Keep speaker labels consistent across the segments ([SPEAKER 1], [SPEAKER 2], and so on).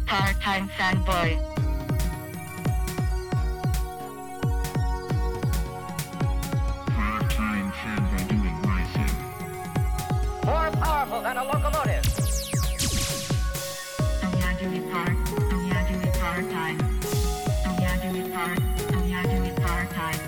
[SPEAKER 1] Part-time fanboy.
[SPEAKER 2] Part-time fanboy doing my thing.
[SPEAKER 3] More powerful than a locomotive.
[SPEAKER 1] Oh yeah, do it part. Oh yeah, do it part-time. Oh yeah, do it part. Oh yeah, do it part-time.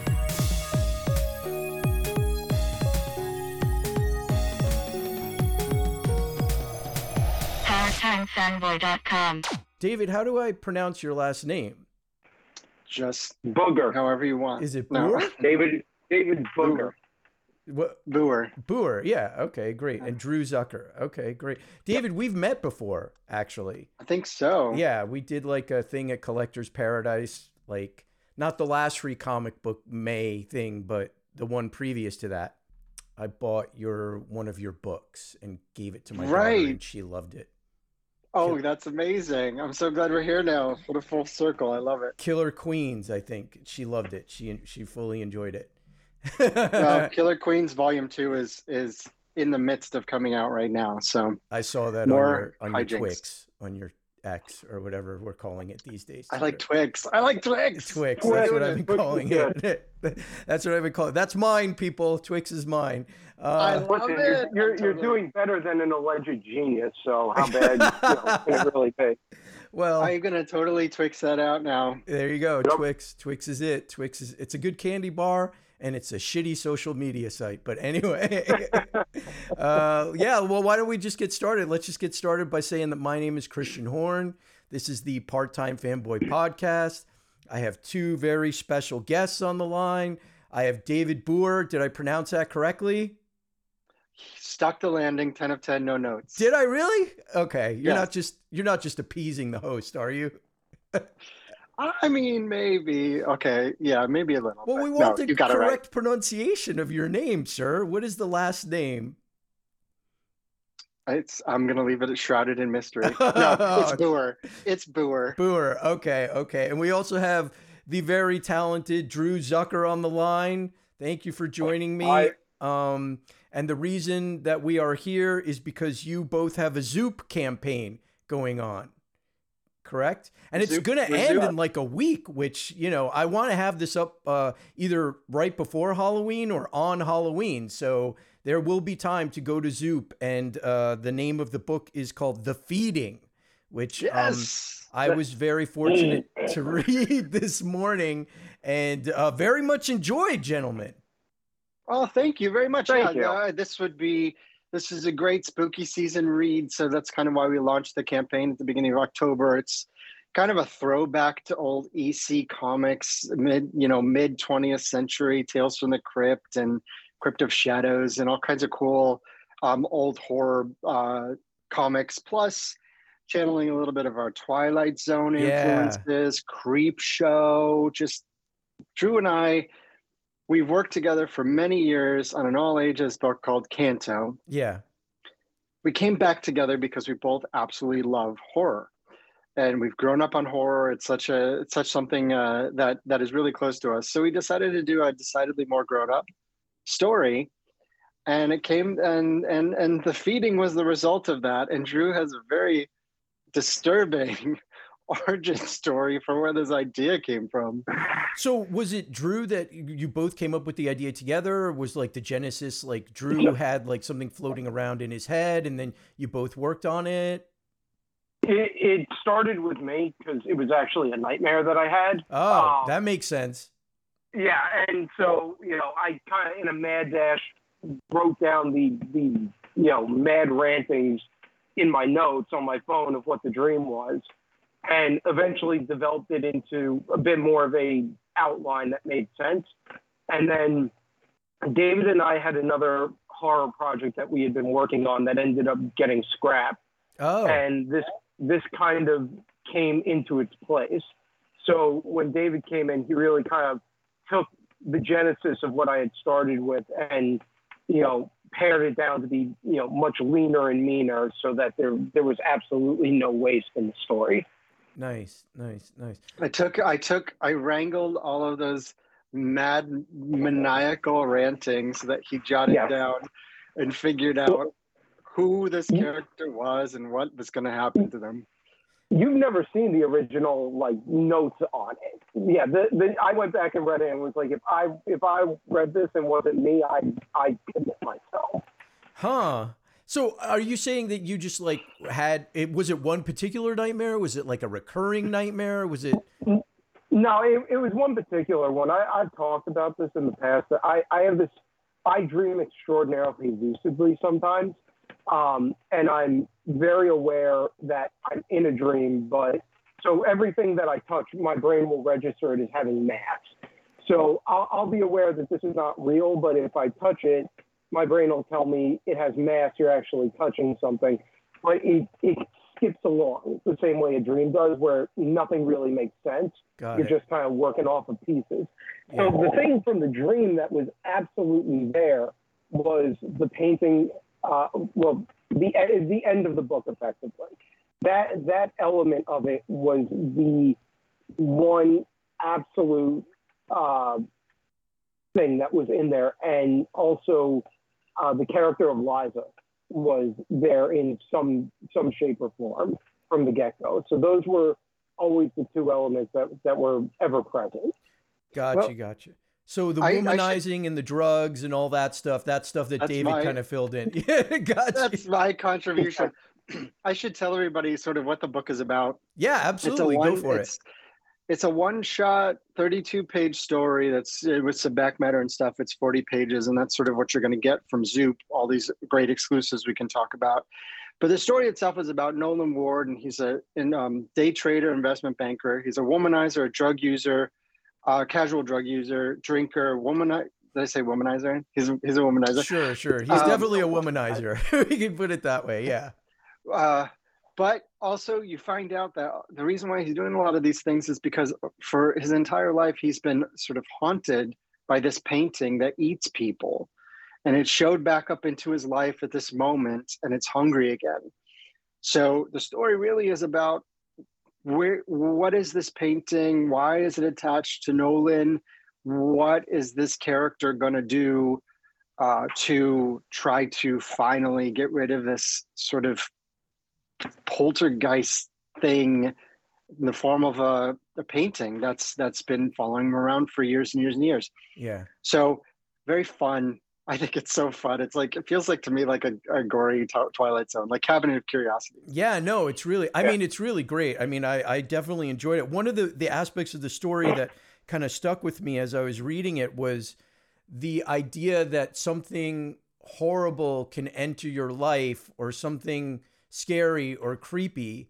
[SPEAKER 1] ParttimeFanboy.com.
[SPEAKER 4] David, how do I pronounce your last name?
[SPEAKER 5] Just
[SPEAKER 6] Booger.
[SPEAKER 5] however you want.
[SPEAKER 4] Is it
[SPEAKER 5] No.
[SPEAKER 4] Boer?
[SPEAKER 6] David Booger.
[SPEAKER 4] What?
[SPEAKER 5] Boer.
[SPEAKER 4] Boer, yeah, okay, great. And Drew Zucker, okay, great. David, we've met before, actually.
[SPEAKER 5] I think so.
[SPEAKER 4] Yeah, we did like a thing at Collector's Paradise, like not the last free comic book May thing, but the one previous to that. I bought one of your books and gave it to my daughter,
[SPEAKER 5] Right.
[SPEAKER 4] and she loved it.
[SPEAKER 5] Oh, that's amazing. I'm so glad we're here now. What a full circle. I love it.
[SPEAKER 4] Killer Queens, I think she loved it. She fully enjoyed it.
[SPEAKER 5] Killer Queens Volume 2 is in the midst of coming out right now. So
[SPEAKER 4] I saw that
[SPEAKER 5] More
[SPEAKER 4] on your
[SPEAKER 5] hijinks.
[SPEAKER 4] Twix, on your X or whatever we're calling it these days.
[SPEAKER 5] I like Twix. I like Twix.
[SPEAKER 4] Twix.
[SPEAKER 6] Twix.
[SPEAKER 4] That's what I've been
[SPEAKER 6] Twix is
[SPEAKER 4] calling it. That's what I've been calling it. That's mine, people. Twix is mine.
[SPEAKER 5] I love
[SPEAKER 6] Listen,
[SPEAKER 5] it.
[SPEAKER 6] you're
[SPEAKER 5] Totally.
[SPEAKER 6] doing better than an alleged genius, so how bad can it really be?
[SPEAKER 4] Well,
[SPEAKER 5] I'm gonna totally Twix that out now.
[SPEAKER 4] there you go.
[SPEAKER 6] Yep.
[SPEAKER 4] Twix is it. It's a good candy bar and it's a shitty social media site. But anyway, yeah, well, why don't we just get started? Let's just get started by saying that my name is Christian Horn. This is the Part-Time Fanboy Podcast. I have two very special guests on the line. I have David Boer. Did I pronounce that correctly?
[SPEAKER 5] Stuck the landing. 10 of 10. No notes.
[SPEAKER 4] Did I really? Okay. You're
[SPEAKER 5] Yes.
[SPEAKER 4] not just appeasing the host, are you?
[SPEAKER 5] I mean, maybe. Okay. Yeah, maybe a little.
[SPEAKER 4] Well,
[SPEAKER 5] but
[SPEAKER 4] we
[SPEAKER 5] no,
[SPEAKER 4] want the
[SPEAKER 5] you got it
[SPEAKER 4] correct
[SPEAKER 5] right.
[SPEAKER 4] pronunciation of your name, sir. What is the last name?
[SPEAKER 5] I'm gonna leave it shrouded in mystery. No, it's Boer. It's Boer.
[SPEAKER 4] Boer. Okay. And we also have the very talented Drew Zucker on the line. Thank you for joining me.
[SPEAKER 6] Hi.
[SPEAKER 4] And the reason that we are here is because you both have a Zoop campaign going on. Correct? And it's
[SPEAKER 5] Zoop-
[SPEAKER 4] going to
[SPEAKER 5] we're
[SPEAKER 4] end
[SPEAKER 5] Zoop.
[SPEAKER 4] in like a week, which, I want to have this up either right before Halloween or on Halloween. So there will be time to go to Zoop. And the name of the book is called The Feeding, which
[SPEAKER 5] Yes.
[SPEAKER 4] I was very fortunate to read this morning and very much enjoyed, gentlemen.
[SPEAKER 5] Oh, thank you very much.
[SPEAKER 6] Thank you.
[SPEAKER 5] This is a great spooky season read. So that's kind of why we launched the campaign at the beginning of October. It's kind of a throwback to old EC comics, mid 20th century Tales from the Crypt and Crypt of Shadows and all kinds of cool old horror comics, plus channeling a little bit of our Twilight Zone
[SPEAKER 4] Yeah.
[SPEAKER 5] influences, Creep Show. Just Drew and I, we've worked together for many years on an all ages book called Canto.
[SPEAKER 4] Yeah.
[SPEAKER 5] We came back together because we both absolutely love horror, and we've grown up on horror. It's such something that is really close to us. So we decided to do a decidedly more grown up story, and it came and The Feeding was the result of that. And Drew has a very disturbing origin story for where this idea came from.
[SPEAKER 4] So was it Drew that you both came up with the idea together? Or was like the genesis, like Drew had like something floating around in his head and then you both worked on it?
[SPEAKER 6] It started with me because it was actually a nightmare that I had.
[SPEAKER 4] Oh, that makes sense.
[SPEAKER 6] Yeah, and so I kind of in a mad dash wrote down the mad rantings in my notes on my phone of what the dream was, and eventually developed it into a bit more of a outline that made sense. And then David and I had another horror project that we had been working on that ended up getting scrapped.
[SPEAKER 4] Oh,
[SPEAKER 6] And this kind of came into its place. So when David came in, he really kind of took the genesis of what I had started with and, pared it down to be, much leaner and meaner so that there was absolutely no waste in the story.
[SPEAKER 4] nice.
[SPEAKER 5] I wrangled all of those mad maniacal rantings that he jotted
[SPEAKER 6] Yeah.
[SPEAKER 5] down and figured out who this character was and what was going to happen to them.
[SPEAKER 6] You've never seen the original like notes on it. Yeah, I went back and read it and was like, if I read this and wasn't me, I'd commit myself.
[SPEAKER 4] Huh. So are you saying that you just like had it? Was it one particular nightmare? Was it like a recurring nightmare? Was it?
[SPEAKER 6] No, it was one particular one. I've talked about this in the past. I have this. I dream extraordinarily lucidly sometimes, and I'm very aware that I'm in a dream. But so everything that I touch, my brain will register it as having mass. So I'll be aware that this is not real. But if I touch it, my brain will tell me it has mass. You're actually touching something, but it skips along the same way a dream does, where nothing really makes sense. You're just kind of working off of pieces. So the thing from the dream that was absolutely there was the painting. The end of the book, effectively. That element of it was the one absolute thing that was in there, and also the character of Liza was there in some shape or form from the get-go. So those were always the two elements that were ever present.
[SPEAKER 4] Gotcha. So the womanizing and the drugs and all that stuff that David kind of filled in. Yeah, gotcha.
[SPEAKER 5] That's my contribution. I should tell everybody sort of what the book is about.
[SPEAKER 4] Yeah, absolutely. Go for it.
[SPEAKER 5] It's a one-shot, 32-page story that's with some back matter and stuff. It's 40 pages, and that's sort of what you're going to get from Zoop, all these great exclusives we can talk about. But the story itself is about Nolan Ward, and he's a day trader, investment banker. He's a womanizer, a drug user, casual drug user, drinker, did I say womanizer? He's a womanizer.
[SPEAKER 4] Sure. He's definitely a womanizer. We can put it that way, yeah.
[SPEAKER 5] But also you find out that the reason why he's doing a lot of these things is because for his entire life, he's been sort of haunted by this painting that eats people. And it showed back up into his life at this moment, and it's hungry again. So the story really is about what is this painting? Why is it attached to Nolan? What is this character going to do to try to finally get rid of this sort of poltergeist thing in the form of a painting that's been following him around for years and years and years.
[SPEAKER 4] Yeah.
[SPEAKER 5] So very fun. I think it's so fun. It's like, it feels like to me like a gory Twilight Zone, like Cabinet of Curiosity.
[SPEAKER 4] Yeah, no, it's really, I mean, it's really great. I mean, I definitely enjoyed it. One of the aspects of the story that kind of stuck with me as I was reading it was the idea that something horrible can enter your life, or something scary or creepy,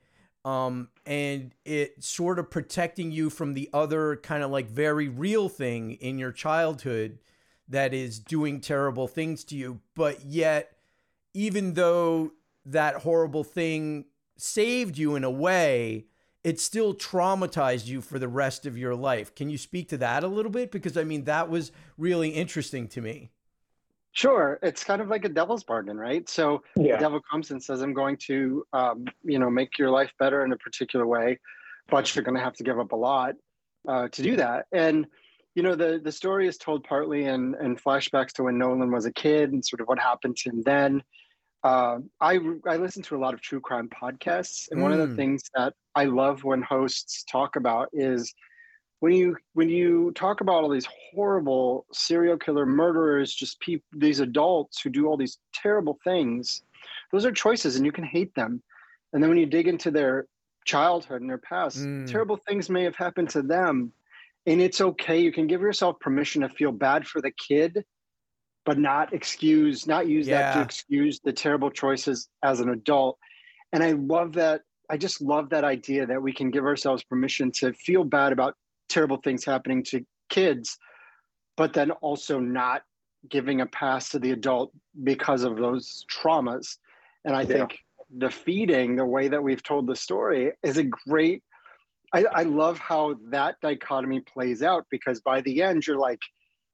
[SPEAKER 4] and it sort of protecting you from the other kind of like very real thing in your childhood that is doing terrible things to you. But yet, even though that horrible thing saved you in a way, it still traumatized you for the rest of your life. Can you speak to that a little bit? Because I mean, that was really interesting to me.
[SPEAKER 5] Sure. It's kind of like a devil's bargain, right? So the devil comes and says, I'm going to, make your life better in a particular way, but you're going to have to give up a lot to do that. And, the story is told partly in flashbacks to when Nolan was a kid and sort of what happened to him then. I listen to a lot of true crime podcasts, and one of the things that I love when hosts talk about is when you talk about all these horrible serial killer murderers, just these adults who do all these terrible things, those are choices, and you can hate them. And then when you dig into their childhood and their past, terrible things may have happened to them, and it's okay. You can give yourself permission to feel bad for the kid, but not use that to excuse the terrible choices as an adult. And I love that. I just love that idea that we can give ourselves permission to feel bad about terrible things happening to kids, but then also not giving a pass to the adult because of those traumas. And I think defeating the way that we've told the story is a great, I love how that dichotomy plays out, because by the end you're like,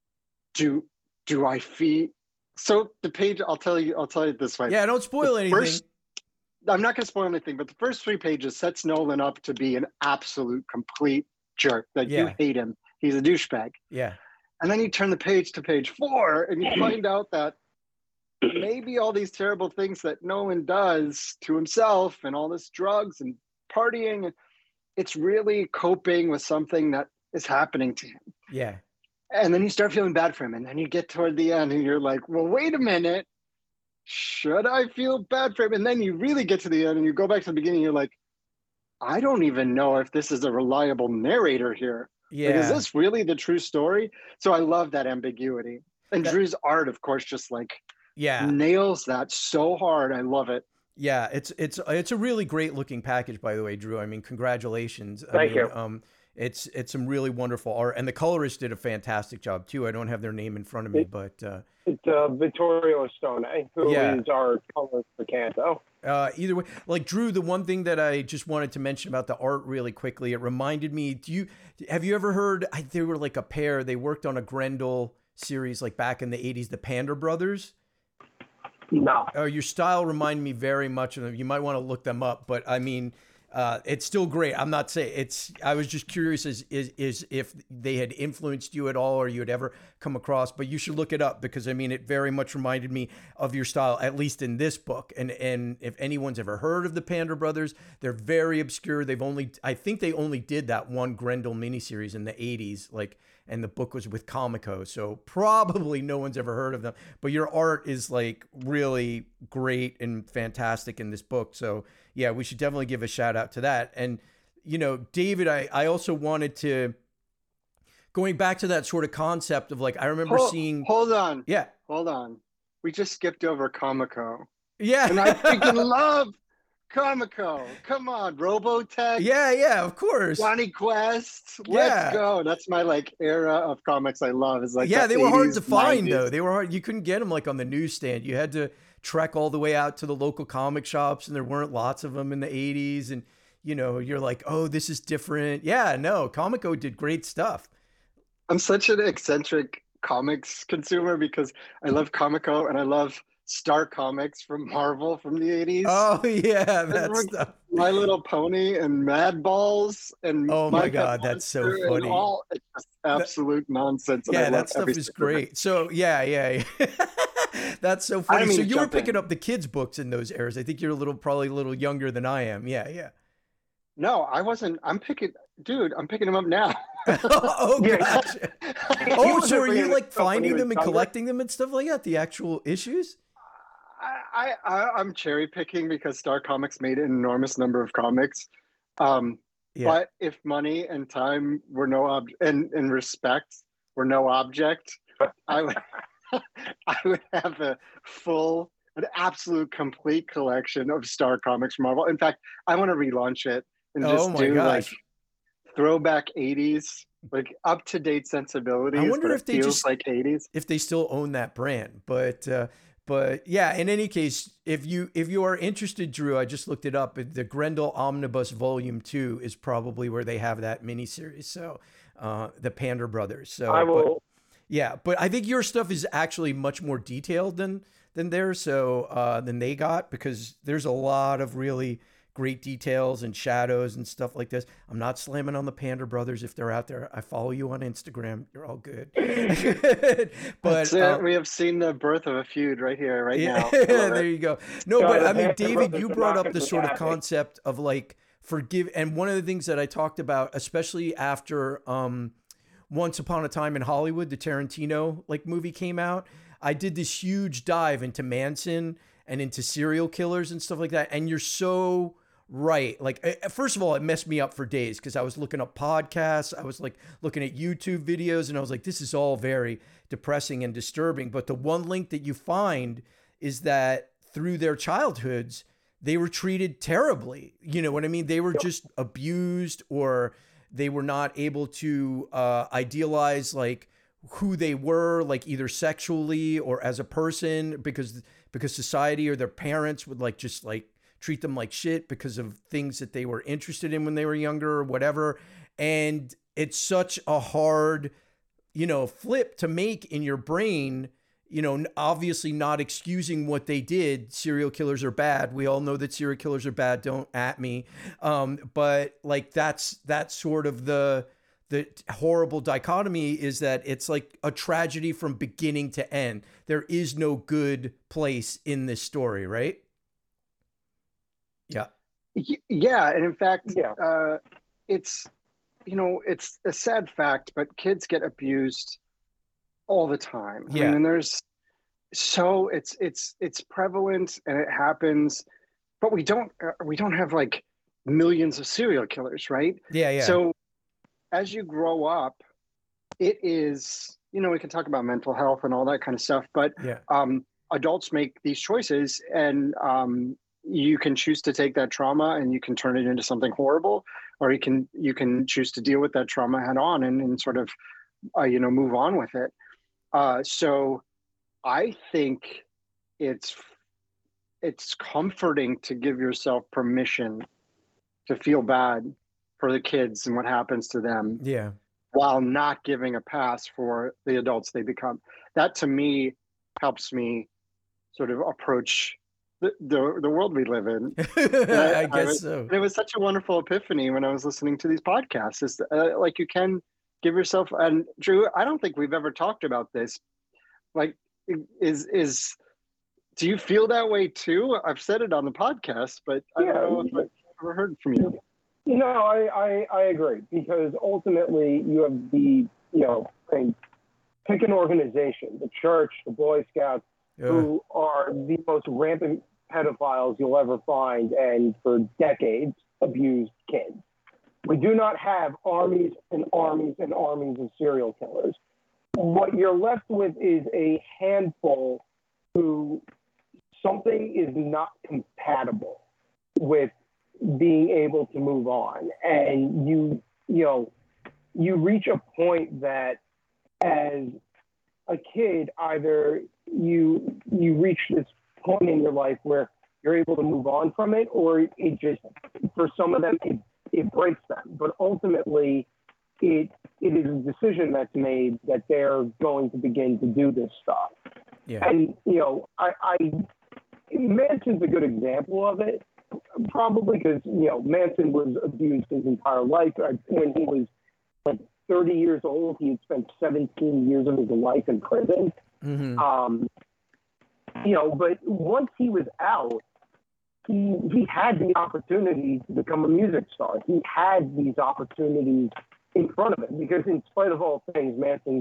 [SPEAKER 5] do I feed? So the page, I'll tell you it this way.
[SPEAKER 4] Yeah, don't spoil anything.
[SPEAKER 5] I'm not going to spoil anything, but the first 3 pages sets Nolan up to be an absolute complete jerk. Like you hate him. He's a douchebag.
[SPEAKER 4] Yeah.
[SPEAKER 5] And then you turn the page to page 4 and you find out that maybe all these terrible things that Nolan does to himself and all this drugs and partying. It's really coping with something that is happening to him.
[SPEAKER 4] Yeah.
[SPEAKER 5] And then you start feeling bad for him. And then you get toward the end and you're like, well, wait a minute. Should I feel bad for him? And then you really get to the end and you go back to the beginning. You're like, I don't even know if this is a reliable narrator here.
[SPEAKER 4] Yeah.
[SPEAKER 5] Like, is this really the true story? So I love that ambiguity. And Drew's art, of course, just like nails that so hard. I love it.
[SPEAKER 4] Yeah, it's a really great looking package, by the way, Drew. I mean, congratulations.
[SPEAKER 6] Thank you.
[SPEAKER 4] It's some really wonderful art, and the colorist did a fantastic job too. I don't have their name in front of me, but
[SPEAKER 6] it's Vittorio Estone, who is our colorist for Canto.
[SPEAKER 4] Either way, like Drew, the one thing that I just wanted to mention about the art really quickly, it reminded me. Have you ever heard? They were like a pair. They worked on a Grendel series like back in the '80s, the Pander Brothers.
[SPEAKER 6] No.
[SPEAKER 4] Your style reminded me very much of them. You might want to look them up, but I mean, it's still great. I'm not saying it's. I was just curious is if they had influenced you at all, or you had ever come across. But you should look it up because I mean, it very much reminded me of your style, at least in this book. And if anyone's ever heard of the Pander Brothers, they're very obscure. I think they only did that one Grendel miniseries in the '80s, like. And the book was with Comico, so probably no one's ever heard of them. But your art is like really great and fantastic in this book. So yeah, we should definitely give a shout out to that. And, you know, David, I also wanted to, going back to that sort of concept of like, I remember seeing.
[SPEAKER 5] Hold on.
[SPEAKER 4] Yeah.
[SPEAKER 5] Hold on. We just skipped over Comico.
[SPEAKER 4] Yeah.
[SPEAKER 5] And I freaking love Comico. Come on, Robotech.
[SPEAKER 4] Yeah, of course.
[SPEAKER 5] Johnny Quest. Let's go. That's my like era of comics I love. Is like
[SPEAKER 4] they were hard to find
[SPEAKER 5] 90s.
[SPEAKER 4] though. They were hard. You couldn't get them like on the newsstand. You had to trek all the way out to the local comic shops, and there weren't lots of them in the '80s. And you know, you're like, oh, this is different. Yeah, no, Comico did great stuff.
[SPEAKER 5] I'm such an eccentric comics consumer because I love Comico and I love Star Comics from Marvel from the 80s.
[SPEAKER 4] Oh yeah, that stuff.
[SPEAKER 5] My Little Pony and Mad Balls and
[SPEAKER 4] oh my God, that's so funny.
[SPEAKER 5] It's just absolute nonsense.
[SPEAKER 4] Yeah, that stuff is great. So yeah. That's so funny. So you were picking up the kids' books in those eras. I think you're probably a little younger than I am. Yeah.
[SPEAKER 5] No, I wasn't. I'm picking them up now.
[SPEAKER 4] Oh gosh. Oh, so are you like finding them and collecting them and stuff like that? The actual issues?
[SPEAKER 5] I'm cherry picking because Star Comics made an enormous number of comics. But if money and time were no and respect were no object, I would have an absolute complete collection of Star Comics from Marvel. In fact, I want to relaunch it and just do like throwback 80s, like up to date sensibilities. I wonder if they feels like 80s.
[SPEAKER 4] If they still own that brand, But yeah, in any case, if you are interested, Drew, I just looked it up. The Grendel Omnibus Volume 2 is probably where they have that miniseries. So the Pander Brothers. So
[SPEAKER 6] I will.
[SPEAKER 4] But I think your stuff is actually much more detailed than theirs. So than they got, because there's a lot of really great details and shadows and stuff like this. I'm not slamming on the Pander Brothers if they're out there. I follow you on Instagram. You're all good. But
[SPEAKER 5] we have seen the birth of a feud right here, right now.
[SPEAKER 4] There you go. No, but I mean, David, you brought up the sort of concept of like forgive. And one of the things that I talked about, especially after Once Upon a Time in Hollywood, the Tarantino like movie came out, I did this huge dive into Manson and into serial killers and stuff like that. And you're so right. Like, first of all, it messed me up for days because I was looking up podcasts. I was like looking at YouTube videos and I was like, this is all very depressing and disturbing. But the one link that you find is that through their childhoods, they were treated terribly. You know what I mean? They were just abused, or they were not able to idealize like who they were, like either sexually or as a person, because society or their parents would like just like treat them like shit because of things that they were interested in when they were younger or whatever. And it's such a hard, flip to make in your brain, obviously not excusing what they did. Serial killers are bad. We all know that serial killers are bad. Don't at me. But like, that's sort of the horrible dichotomy, is that it's like a tragedy from beginning to end. There is no good place in this story, right?
[SPEAKER 5] Yeah, and in fact,
[SPEAKER 6] Yeah.
[SPEAKER 5] it's it's a sad fact, but kids get abused all the time. I
[SPEAKER 4] Yeah.
[SPEAKER 5] mean, and it's prevalent and it happens, but we don't have like millions of serial killers, right?
[SPEAKER 4] Yeah. Yeah.
[SPEAKER 5] So as you grow up, it is, we can talk about mental health and all that kind of stuff, but
[SPEAKER 4] Yeah.
[SPEAKER 5] adults make these choices, and you can choose to take that trauma and you can turn it into something horrible, or you can choose to deal with that trauma head on and sort of move on with it. So I think it's comforting to give yourself permission to feel bad for the kids and what happens to them,
[SPEAKER 4] Yeah.
[SPEAKER 5] while not giving a pass for the adults they become. That to me helps me sort of approach the world we live in.
[SPEAKER 4] I guess so.
[SPEAKER 5] And it was such a wonderful epiphany when I was listening to these podcasts. Is like you can give yourself, and Drew, I don't think we've ever talked about this. Like, do you feel that way too? I've said it on the podcast, but I don't know if I've ever heard from you.
[SPEAKER 6] No, I agree, because ultimately you have pick an organization, the church, the Boy Scouts, who are the most rampant pedophiles you'll ever find, and for decades abused kids. We do not have armies and armies and armies of serial killers. What you're left with is a handful who something is not compatible with being able to move on. And you reach a point that as a kid, either you reach this point in your life where you're able to move on from it, or it just, for some of them, it breaks them. But ultimately, it is a decision that's made that they're going to begin to do this stuff.
[SPEAKER 4] Yeah.
[SPEAKER 6] And, Manson's a good example of it, probably because, Manson was abused his entire life. When he was like 30 years old, he had spent 17 years of his life in prison.
[SPEAKER 4] Mm-hmm.
[SPEAKER 6] But once he was out, he had the opportunity to become a music star. He had these opportunities in front of him, because in spite of all things, Manson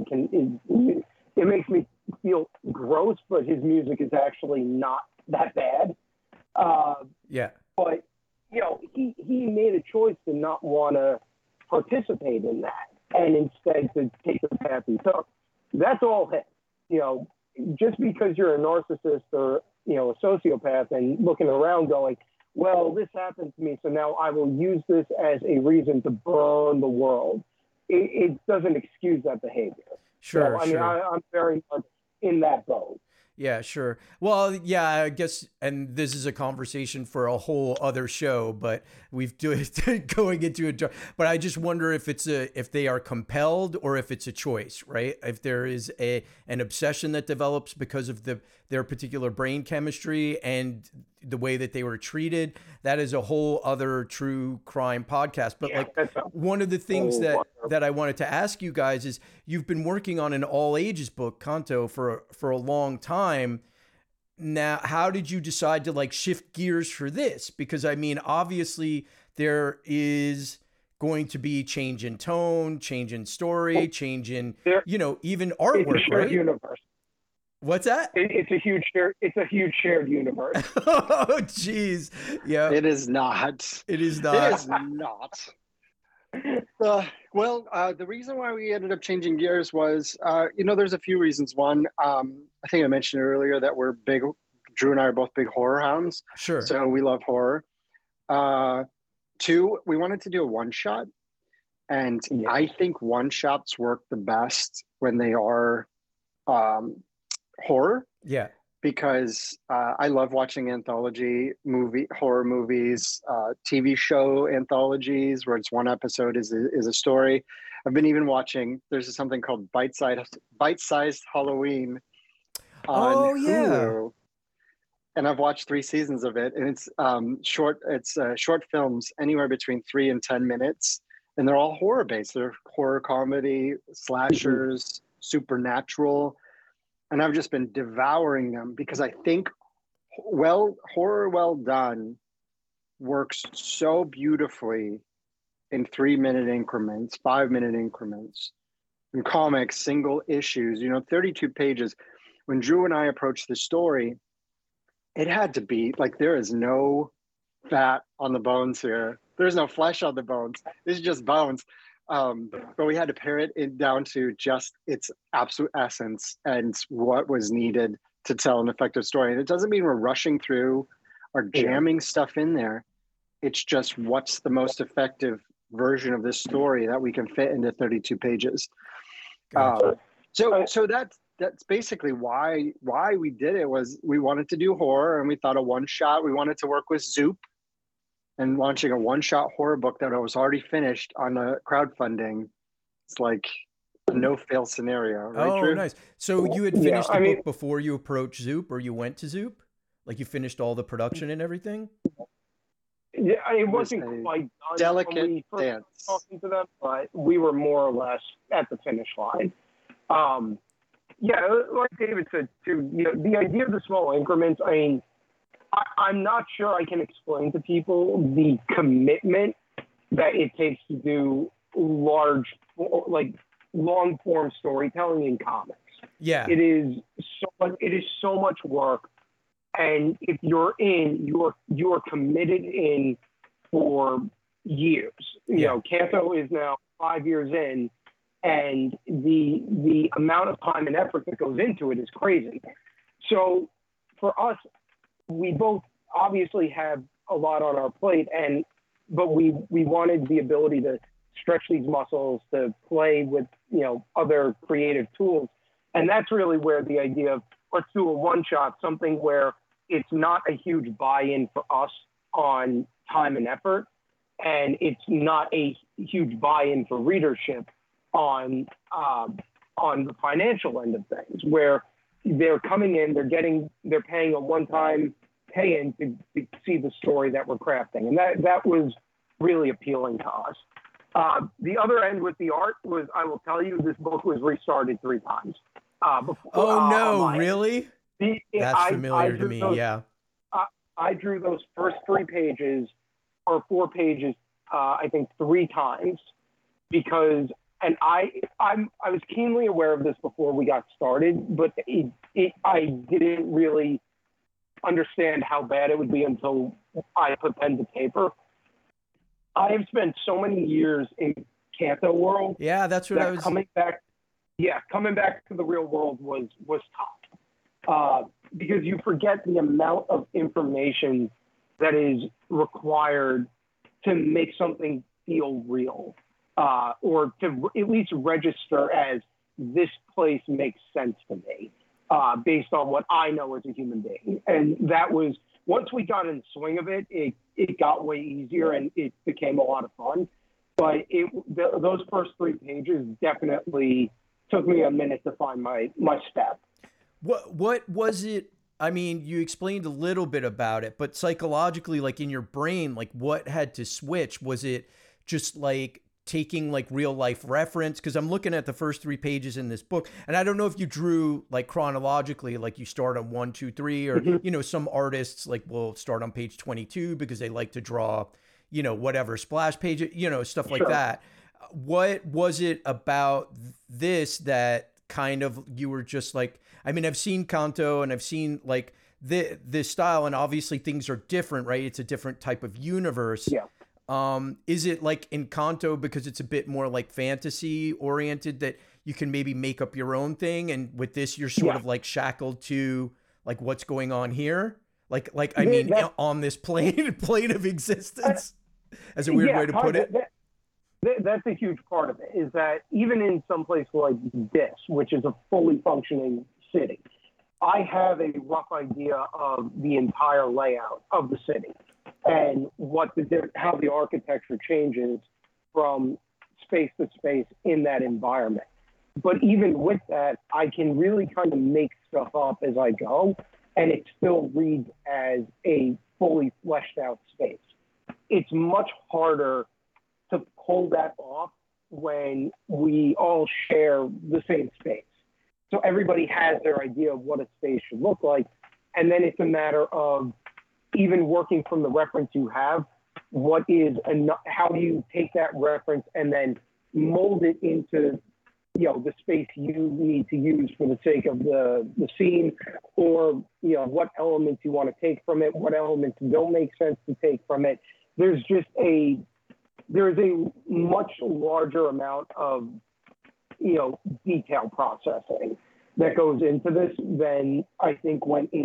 [SPEAKER 6] it makes me feel gross, but his music is actually not that bad.
[SPEAKER 4] Yeah.
[SPEAKER 6] But, he made a choice to not want to participate in that, and instead to take the path he took. That's all him. Just because you're a narcissist or, a sociopath and looking around going, well, this happened to me, so now I will use this as a reason to burn the world. It doesn't excuse that behavior.
[SPEAKER 4] Sure.
[SPEAKER 6] So, I'm very much in that boat.
[SPEAKER 4] Yeah, sure. Well, yeah, I guess, and this is a conversation for a whole other show, but we've going into it. But I just wonder if if they are compelled or if it's a choice, right? If there is an obsession that develops because of their particular brain chemistry and the way that they were treated, that is a whole other true crime podcast. But one of the things that I wanted to ask you guys is, you've been working on an all ages book, Kanto, for a long time. Now, how did you decide to shift gears for this? Because obviously there is going to be change in tone, change in story, change in, even artwork,
[SPEAKER 6] it's a shared
[SPEAKER 4] right?
[SPEAKER 6] universe.
[SPEAKER 4] What's that?
[SPEAKER 6] It's a huge shared universe.
[SPEAKER 4] Oh, geez. Yeah.
[SPEAKER 5] It is not.
[SPEAKER 4] It is not.
[SPEAKER 5] It is not. The reason why we ended up changing gears was, there's a few reasons. One, I think I mentioned earlier that Drew and I are both big horror hounds.
[SPEAKER 4] Sure.
[SPEAKER 5] So we love horror. Two, we wanted to do a one shot. And I think one shots work the best when they are horror.
[SPEAKER 4] Yeah.
[SPEAKER 5] Because I love watching horror movies, TV show anthologies where it's one episode is a story. I've been even watching. There's something called Bite-Sized Halloween on Hulu, and I've watched 3 seasons of it. And it's short. It's short films, anywhere between 3 and 10 minutes, and they're all horror based. They're horror comedy, slashers, supernatural. And I've just been devouring them because I think horror well done works so beautifully in 3-minute increments, 5-minute increments. In comics, single issues, 32 pages. When Drew and I approached the story, it had to be like, there is no fat on the bones here. There's no flesh on the bones. This is just bones. But we had to pare it down to just its absolute essence and what was needed to tell an effective story. And it doesn't mean we're rushing through or jamming stuff in there. It's just what's the most effective version of this story that we can fit into 32 pages.
[SPEAKER 4] Gotcha.
[SPEAKER 5] So that's basically why we did it. Was we wanted to do horror, and we thought a one shot. We wanted to work with Zoop and launching a one shot horror book that was already finished on a crowdfunding. It's like a no fail scenario, right?
[SPEAKER 4] Oh,
[SPEAKER 5] Drew?
[SPEAKER 4] nice. So you had finished the
[SPEAKER 6] I mean-
[SPEAKER 4] book before you approached Zoop, or you went to Zoop? Like you finished all the production and everything?
[SPEAKER 6] Yeah, it
[SPEAKER 5] was
[SPEAKER 6] wasn't
[SPEAKER 5] a
[SPEAKER 6] quite done when
[SPEAKER 5] delicate
[SPEAKER 6] we first
[SPEAKER 5] dance.
[SPEAKER 6] started talking to them, but we were more or less at the finish line. Yeah, like David said too, the idea of the small increments. I mean, I'm not sure I can explain to people the commitment that it takes to do large, like long form storytelling in comics.
[SPEAKER 4] Yeah.
[SPEAKER 6] It is so much work. And if you're you're committed in for years. Canto is now 5 years in, and the amount of time and effort that goes into it is crazy. So for us, we both obviously have a lot on our plate, but we wanted the ability to stretch these muscles, to play with other creative tools, and that's really where the idea of let's do a one shot, something where it's not a huge buy-in for us on time and effort, and it's not a huge buy-in for readership on the financial end of things, where they're coming in, they're paying a one-time pay-in to see the story that we're crafting, and that was really appealing to us. The other end with the art was, I will tell you, this book was restarted 3 times.
[SPEAKER 4] Oh no, really? That's
[SPEAKER 6] I
[SPEAKER 4] familiar to me. Yeah.
[SPEAKER 6] I drew those first 3 pages or 4 pages, I think 3 times, because, and I was keenly aware of this before we got started, but I didn't really understand how bad it would be until I put pen to paper. I have spent so many years in Canto world.
[SPEAKER 4] Yeah, that's what I was
[SPEAKER 6] coming back to the real world was tough. Because you forget the amount of information that is required to make something feel real, or to at least register as this place makes sense to me, based on what I know as a human being. And that was, once we got in the swing of it, it got way easier and it became a lot of fun. But those first 3 pages definitely took me a minute to find my step.
[SPEAKER 4] What was it? I mean, you explained a little bit about it, but psychologically, like in your brain, like what had to switch? Was it just like taking like real life reference? Because I'm looking at the first 3 pages in this book, and I don't know if you drew like chronologically, like you start on 1, 2, 3, or some artists like will start on page 22 because they like to draw, whatever splash page, stuff like that. What was it about this that kind of you were just like, I mean, I've seen Canto and I've seen like this style, and obviously things are different, right? It's a different type of universe.
[SPEAKER 6] Yeah.
[SPEAKER 4] Is it like in Canto because it's a bit more like fantasy oriented that you can maybe make up your own thing, and with this you're sort of like shackled to like what's going on here, like I mean on this plane of existence, as a weird way to put it.
[SPEAKER 6] That's a huge part of it, is that even in some place like this, which is a fully functioning city, I have a rough idea of the entire layout of the city and how the architecture changes from space to space in that environment. But even with that, I can really kind of make stuff up as I go, and it still reads as a fully fleshed out space. It's much harder to pull that off when we all share the same space. So everybody has their idea of what a space should look like. And then it's a matter of even working from the reference you have, how do you take that reference and then mold it into, the space you need to use for the sake of the scene, or, what elements you want to take from it, what elements don't make sense to take from it. There's a much larger amount of, detail processing that goes into this than I think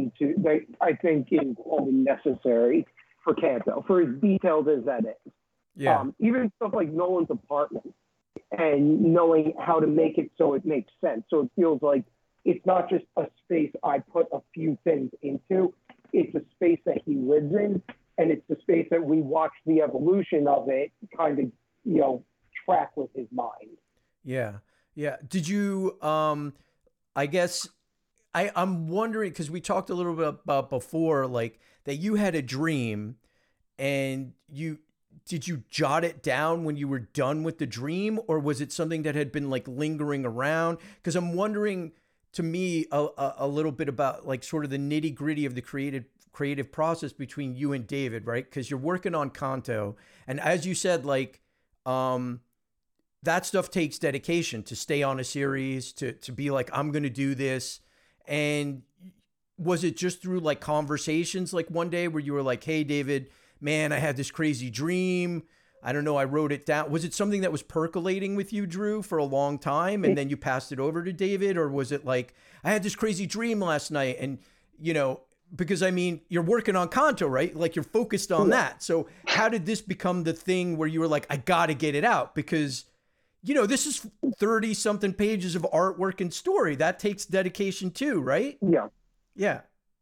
[SPEAKER 6] is only necessary for Canto, for as detailed as that is.
[SPEAKER 4] Yeah.
[SPEAKER 6] Even stuff like Nolan's apartment and knowing how to make it so it makes sense. So it feels like it's not just a space I put a few things into, it's a space that he lives in, and it's the space that we watch the evolution of it kind of, track with his mind.
[SPEAKER 4] Yeah. Yeah. Did you, I guess I'm wondering, because we talked a little bit about before, like that you had a dream and did you jot it down when you were done with the dream, or was it something that had been like lingering around? Because I'm wondering, to me, a little bit about like sort of the nitty gritty of the creative process between you and David, right? Because you're working on Kanto, and as you said, like, that stuff takes dedication to stay on a series, to be like, I'm going to do this. And was it just through like conversations, like one day where you were like, hey, David, man, I had this crazy dream. I don't know. I wrote it down. Was it something that was percolating with you, Drew, for a long time, and then you passed it over to David? Or was it like, I had this crazy dream last night, and, because I mean, you're working on Kanto, right? Like you're focused on that. So how did this become the thing where you were like, I got to get it out? Because, this is 30 something pages of artwork and story. That takes dedication too, right?
[SPEAKER 6] Yeah.
[SPEAKER 4] Yeah.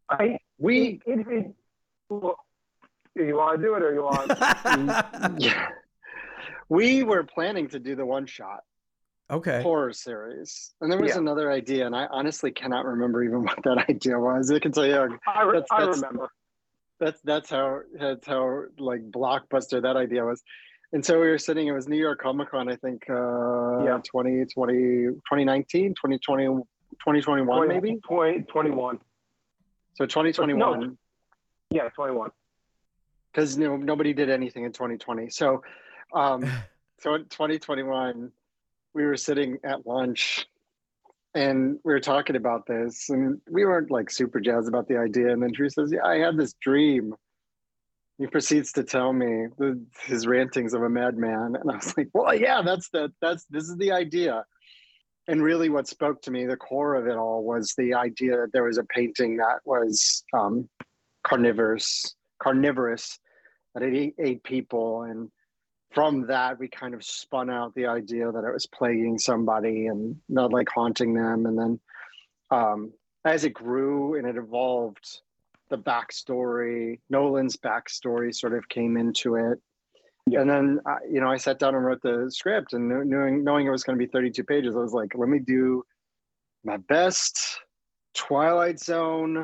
[SPEAKER 6] Do you want to do it, or you want?
[SPEAKER 5] Yeah. We were planning to do the one shot horror series, and there was another idea, and I honestly cannot remember even what that idea was. I can tell you,
[SPEAKER 6] I remember.
[SPEAKER 5] That's how like blockbuster that idea was. And so we were sitting, it was New York Comic Con, I think, 2019, 2020, 2021, maybe?
[SPEAKER 6] 2021.
[SPEAKER 5] So 2021.
[SPEAKER 6] No. Yeah, 21.
[SPEAKER 5] Because nobody did anything in 2020. So, so in 2021, we were sitting at lunch and we were talking about this, and we weren't like super jazzed about the idea. And then Drew says, yeah, I had this dream. He proceeds to tell me his rantings of a madman. And I was like, well, yeah, this is the idea. And really what spoke to me, the core of it all, was the idea that there was a painting that was carnivorous, that it ate people. And from that, we kind of spun out the idea that it was plaguing somebody and not like haunting them. And then as it grew and it evolved, the backstory, Nolan's backstory sort of came into it. Yeah. And then, I sat down and wrote the script, and knowing it was going to be 32 pages, I was like, let me do my best Twilight Zone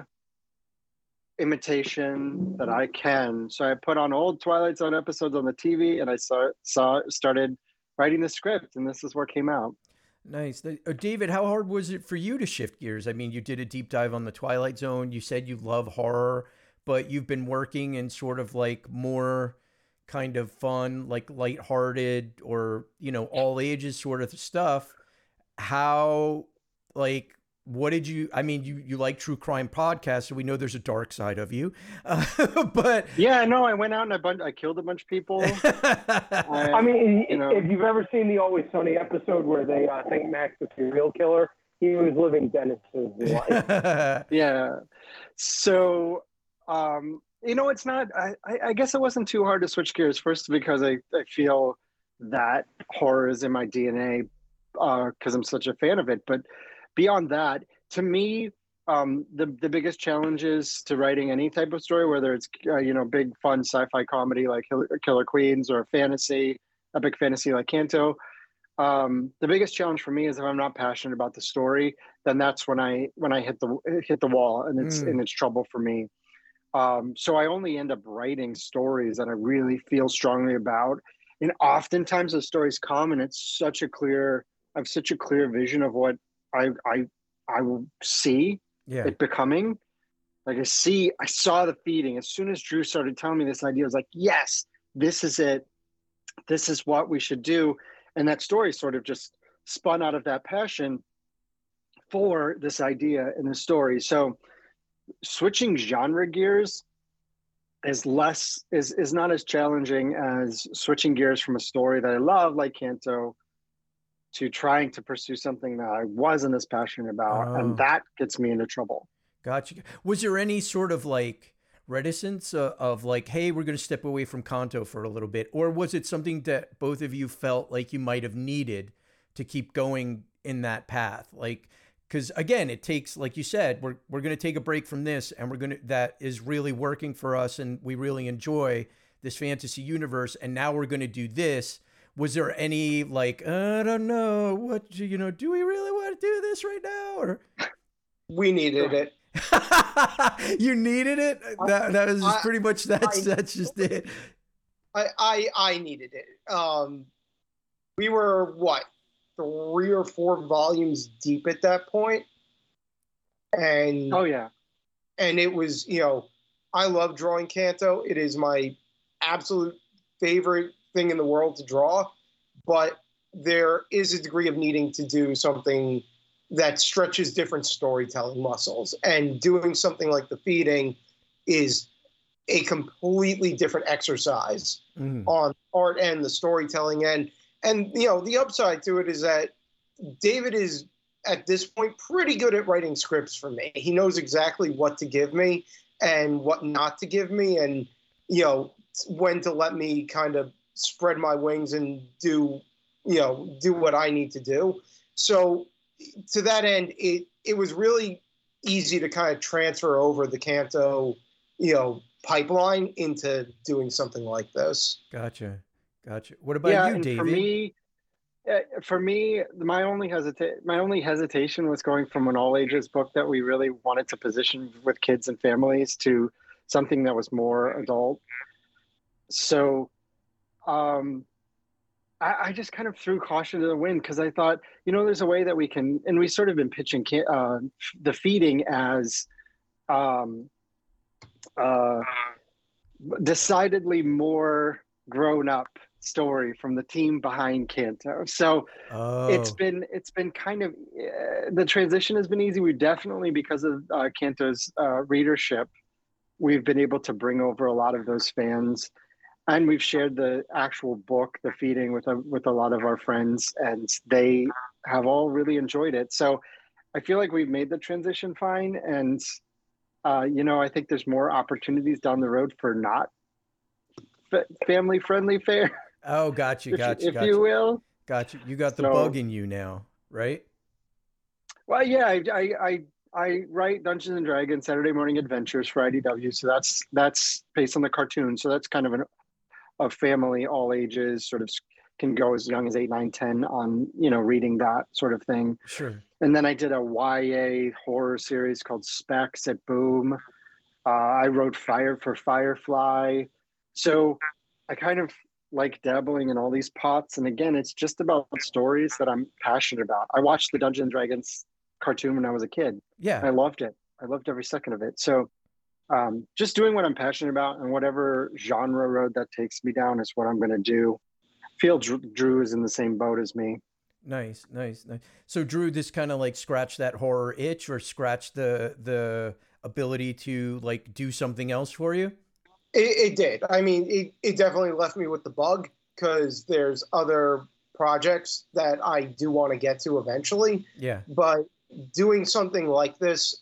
[SPEAKER 5] imitation that I can. So I put on old Twilight Zone episodes on the TV, and I started writing the script, and this is what came out.
[SPEAKER 4] Nice. David, how hard was it for you to shift gears? I mean, you did a deep dive on the Twilight Zone. You said you love horror, but you've been working in sort of like more kind of fun, like lighthearted or, all ages sort of stuff. How, like, what did you, I mean, you like true crime podcasts, so we know there's a dark side of you, but
[SPEAKER 5] yeah, no, I went out and I killed a bunch of people.
[SPEAKER 6] I mean, if you've ever seen the Always Sunny episode where they think Max is a serial killer, he was living Dennis's life.
[SPEAKER 5] Yeah. So, it's not, I guess it wasn't too hard to switch gears. First, because I feel that horror is in my DNA, because I'm such a fan of it. But beyond that, to me, the biggest challenges to writing any type of story, whether it's big fun sci-fi comedy like Killer Queens or epic fantasy like Kanto, the biggest challenge for me is if I'm not passionate about the story, then that's when I hit the wall, and it's trouble for me. So I only end up writing stories that I really feel strongly about, and oftentimes those stories come, and it's I have such a clear vision of what I will see it becoming, Like I saw the feeding. As soon as Drew started telling me this idea, I was like, yes, this is it. This is what we should do. And that story sort of just spun out of that passion for this idea in the story. So switching genre gears is not as challenging as switching gears from a story that I love, like Canto, to trying to pursue something that I wasn't as passionate about. And that gets me into trouble.
[SPEAKER 4] Gotcha. Was there any sort of like reticence of like, hey, we're going to step away from Kanto for a little bit? Or was it something that both of you felt like you might have needed to keep going in that path? Like, because again, it takes, like you said, we're going to take a break from this, and that is really working for us, and we really enjoy this fantasy universe, and now we're going to do this. Was there any like, I don't know, what, you know, do we really want to do this right now? Or
[SPEAKER 7] we needed it.
[SPEAKER 4] You needed it. That was pretty much that's just it.
[SPEAKER 7] I needed it. We were what, 3 or 4 volumes deep at that point, and
[SPEAKER 5] oh yeah,
[SPEAKER 7] and it was, you know, I love drawing Canto. It is my absolute favorite thing in the world to draw, but there is a degree of needing to do something that stretches different storytelling muscles, and doing something like the feeding is a completely different exercise on art and the storytelling end. And, you know, the upside to it is that David is at this point pretty good at writing scripts for me. He knows exactly what to give me and what not to give me, and, you know, when to let me kind of spread my wings and do what I need to do. So to that end, it was really easy to kind of transfer over the Canto, you know, pipeline into doing something like this.
[SPEAKER 4] Gotcha. What about you, David?
[SPEAKER 5] For me, my only hesitation was going from an all ages book that we really wanted to position with kids and families to something that was more adult. So, I just kind of threw caution to the wind, because I thought, you know, there's a way that we can, and we sort of been pitching the feeding as decidedly more grown up story from the team behind Canto. So it's been kind of the transition has been easy. We definitely, because of Canto's readership, we've been able to bring over a lot of those fans, and we've shared the actual book, The Feeding, with a lot of our friends, and they have all really enjoyed it. So I feel like we've made the transition fine, and you know, I think there's more opportunities down the road for not family friendly fare.
[SPEAKER 4] Oh, got you.
[SPEAKER 5] If you will.
[SPEAKER 4] Got you. You got the bug in you now, right? Well,
[SPEAKER 5] yeah, I write Dungeons and Dragons Saturday Morning Adventures for IDW, so that's based on the cartoon. So that's kind of a family, all ages, sort of can go as young as 8, 9, 10 on, you know, reading that sort of thing.
[SPEAKER 4] Sure.
[SPEAKER 5] And then I did a YA horror series called Specs at Boom. I wrote Fire for Firefly. So I kind of like dabbling in all these pots. And again, it's just about stories that I'm passionate about. I watched the Dungeons and Dragons cartoon when I was a kid.
[SPEAKER 4] Yeah.
[SPEAKER 5] I loved it. I loved every second of it. So just doing what I'm passionate about, and whatever genre road that takes me down is what I'm going to do. I feel Drew is in the same boat as me.
[SPEAKER 4] Nice. So Drew, this kind of like scratched that horror itch, or scratched the ability to like do something else for you?
[SPEAKER 7] It did. I mean, it definitely left me with the bug, because there's other projects that I do want to get to eventually.
[SPEAKER 4] Yeah.
[SPEAKER 7] But doing something like this,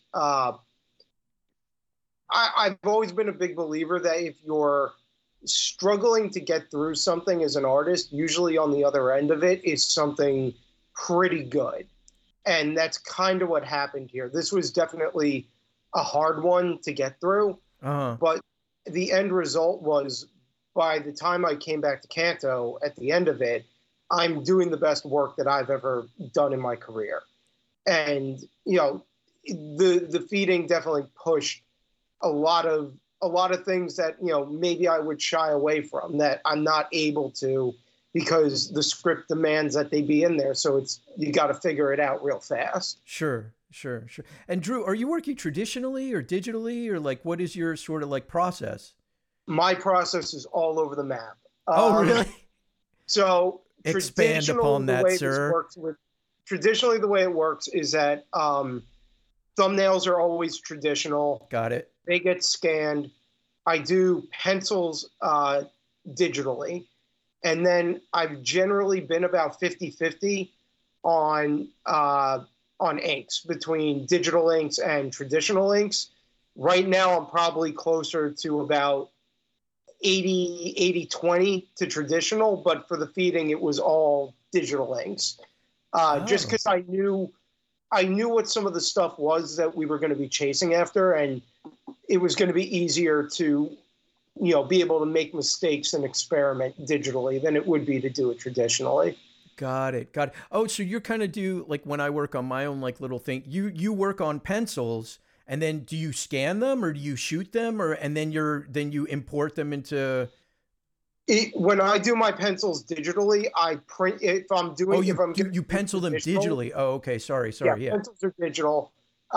[SPEAKER 7] I've always been a big believer that if you're struggling to get through something as an artist, usually on the other end of it is something pretty good. And that's kind of what happened here. This was definitely a hard one to get through, but the end result was, by the time I came back to Canto at the end of it, I'm doing the best work that I've ever done in my career. And, you know, the feeding definitely pushed a lot of things that, you know, maybe I would shy away from, that I'm not able to because the script demands that they be in there. So you got to figure it out real fast.
[SPEAKER 4] Sure. And Drew, are you working traditionally or digitally, or like what is your sort of like process?
[SPEAKER 7] My process is all over the map.
[SPEAKER 4] Oh, really?
[SPEAKER 7] So
[SPEAKER 4] Expand upon that, sir.
[SPEAKER 7] Traditionally, the way it works is that thumbnails are always traditional.
[SPEAKER 4] Got it.
[SPEAKER 7] They get scanned. I do pencils digitally. And then I've generally been about 50-50 on inks, between digital inks and traditional inks. Right now, I'm probably closer to about 80-20 to traditional, but for the feeding, it was all digital inks. Just because I knew what some of the stuff was that we were going to be chasing after, and it was going to be easier to, be able to make mistakes and experiment digitally than it would be to do it traditionally.
[SPEAKER 4] Got it. Oh, so you're kind of do like when I work on my own like little thing, you work on pencils, and then do you scan them or do you shoot them, and then you import them into?
[SPEAKER 7] When I do my pencils digitally, I print. If I'm doing,
[SPEAKER 4] you pencil them digitally. Oh, okay. Sorry. Yeah.
[SPEAKER 7] Pencils are digital.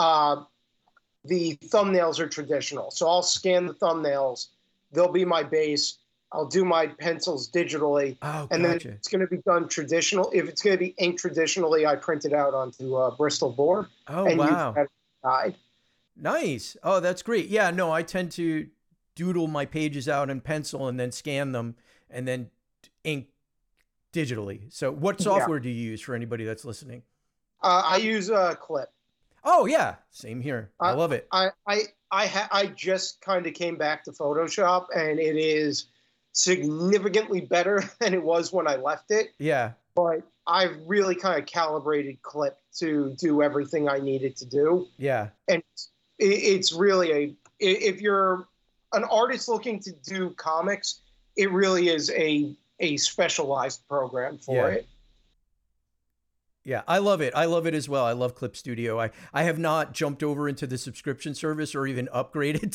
[SPEAKER 7] The thumbnails are traditional. So I'll scan the thumbnails. They'll be my base. I'll do my pencils digitally, and then it's going to be done traditional. If it's going to be inked traditionally, I print it out onto Bristol board.
[SPEAKER 4] Oh,
[SPEAKER 7] and
[SPEAKER 4] wow.
[SPEAKER 7] Use that as a guide.
[SPEAKER 4] Nice. Oh, that's great. Yeah, no, I tend to doodle my pages out in pencil and then scan them and then ink digitally. So what software do you use for anybody that's listening?
[SPEAKER 7] I use Clip.
[SPEAKER 4] Oh, yeah. Same here. I love it.
[SPEAKER 7] I just kind of came back to Photoshop, and it is significantly better than it was when I left it.
[SPEAKER 4] Yeah.
[SPEAKER 7] But I've really kind of calibrated Clip to do everything I needed to do.
[SPEAKER 4] Yeah.
[SPEAKER 7] And it's really if you're an artist looking to do comics, it really is a specialized program for it.
[SPEAKER 4] Yeah, I love it. I love it as well. I love Clip Studio. I have not jumped over into the subscription service or even upgraded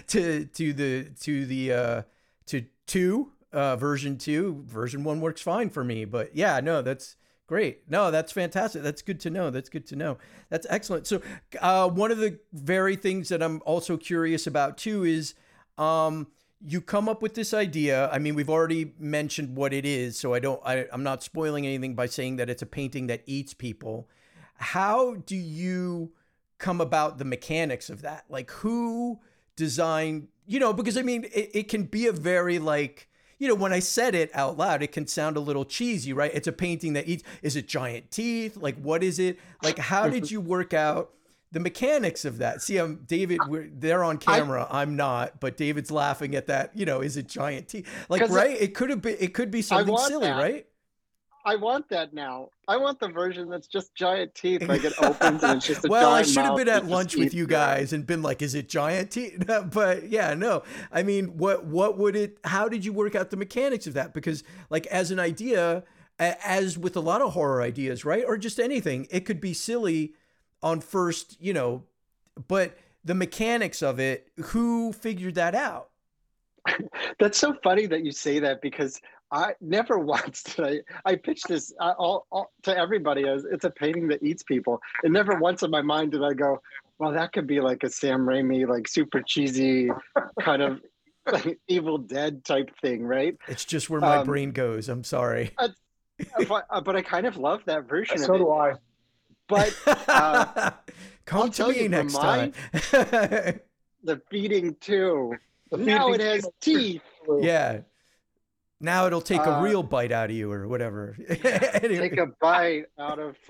[SPEAKER 4] to version 2. Version 1 works fine for me. But yeah, no, that's great. No, that's fantastic. That's good to know. That's excellent. So one of the very things that I'm also curious about too is you come up with this idea. I mean, we've already mentioned what it is, so I'm not spoiling anything by saying that it's a painting that eats people. How do you come about the mechanics of that? Like, who designed, because I mean, it can be a very like, when I said it out loud, it can sound a little cheesy, right? It's a painting that eats. Is it giant teeth? Like, what is it? Like, how did you work out the mechanics of that? See, David, they're on camera. I'm not, but David's laughing at that. Is it giant teeth? Like, right? It could be something silly, right?
[SPEAKER 5] I want that now. I want the version that's just giant teeth. Like it opens and it's just a
[SPEAKER 4] well, I
[SPEAKER 5] giant
[SPEAKER 4] should have been
[SPEAKER 5] mouth
[SPEAKER 4] at lunch with you guys and been like, is it giant teeth? But yeah, no. I mean, how did you work out the mechanics of that? Because like as an idea, as with a lot of horror ideas, right? Or just anything, it could be silly on first, but the mechanics of it, who figured that out?
[SPEAKER 5] That's so funny that you say that, because I never once did I pitched this all to everybody as it's a painting that eats people. And never once in my mind did I go, well, that could be like a Sam Raimi, like super cheesy kind of like Evil Dead type thing, right?
[SPEAKER 4] It's just where my brain goes. I'm sorry.
[SPEAKER 5] But I kind of love that version of it.
[SPEAKER 7] So do I.
[SPEAKER 5] But
[SPEAKER 4] come to me next time.
[SPEAKER 5] The feeding too. Now it has teeth.
[SPEAKER 4] Yeah. Now it'll take a real bite out of you or whatever. Anyway.
[SPEAKER 5] Take a bite out of.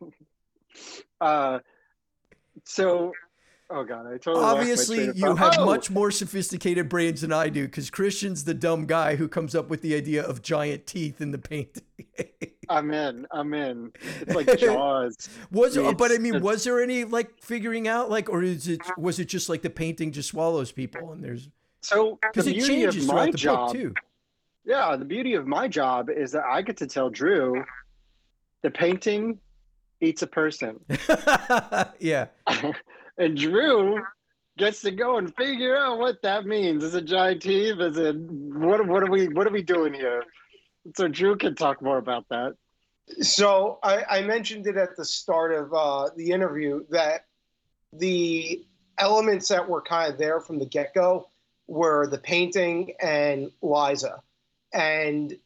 [SPEAKER 5] Oh God, I totally.
[SPEAKER 4] Obviously, you have much more sophisticated brains than I do, because Christian's the dumb guy who comes up with the idea of giant teeth in the painting.
[SPEAKER 5] I'm in. It's like Jaws.
[SPEAKER 4] Was there any like figuring out like, or was it just like the painting just swallows people and there's because it changes throughout the book too.
[SPEAKER 5] Yeah, the beauty of my job is that I get to tell Drew the painting eats a person.
[SPEAKER 4] Yeah.
[SPEAKER 5] And Drew gets to go and figure out what that means. Is it giant teeth? Is it what are we doing here? So Drew can talk more about that.
[SPEAKER 7] So I mentioned it at the start of the interview that the elements that were kind of there from the get-go were the painting and Liza, and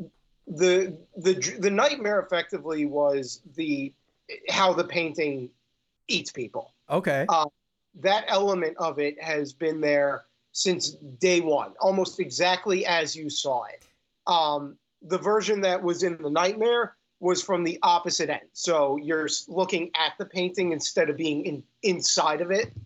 [SPEAKER 7] the nightmare effectively was how the painting eats people.
[SPEAKER 4] Okay.
[SPEAKER 7] That element of it has been there since day one, almost exactly as you saw it. The version that was in the nightmare was from the opposite end. So you're looking at the painting instead of being inside of it,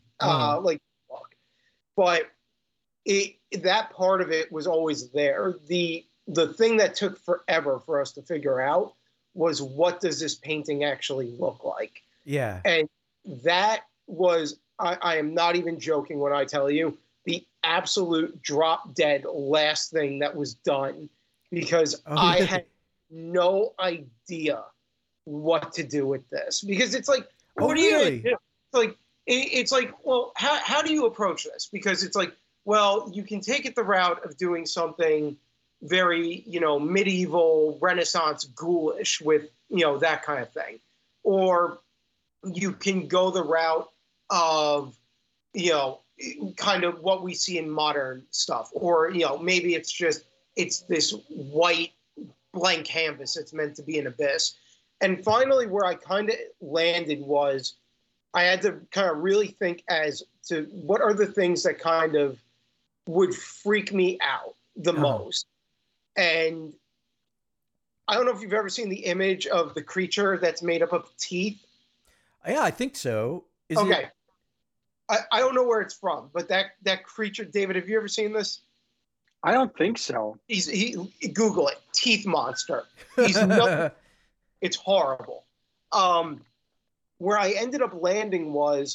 [SPEAKER 7] but that part of it was always there. The thing that took forever for us to figure out was, what does this painting actually look like?
[SPEAKER 4] Yeah.
[SPEAKER 7] And that was, I am not even joking when I tell you, the absolute drop dead last thing that was done, because I had no idea what to do with this, because it's like, what do you do? Like, it's like, well, how do you approach this? Because it's like, well, you can take it the route of doing something very, medieval Renaissance ghoulish with, that kind of thing. Or you can go the route of, kind of what we see in modern stuff. Or, maybe it's this white blank canvas that's meant to be an abyss. And finally, where I kind of landed was, I had to kind of really think as to what are the things that kind of would freak me out the most. And I don't know if you've ever seen the image of the creature that's made up of teeth.
[SPEAKER 4] Yeah, I think so.
[SPEAKER 7] Okay. I don't know where it's from, but that creature, David, have you ever seen this?
[SPEAKER 5] I don't think so.
[SPEAKER 7] Google it, teeth monster. It's horrible. Where I ended up landing was,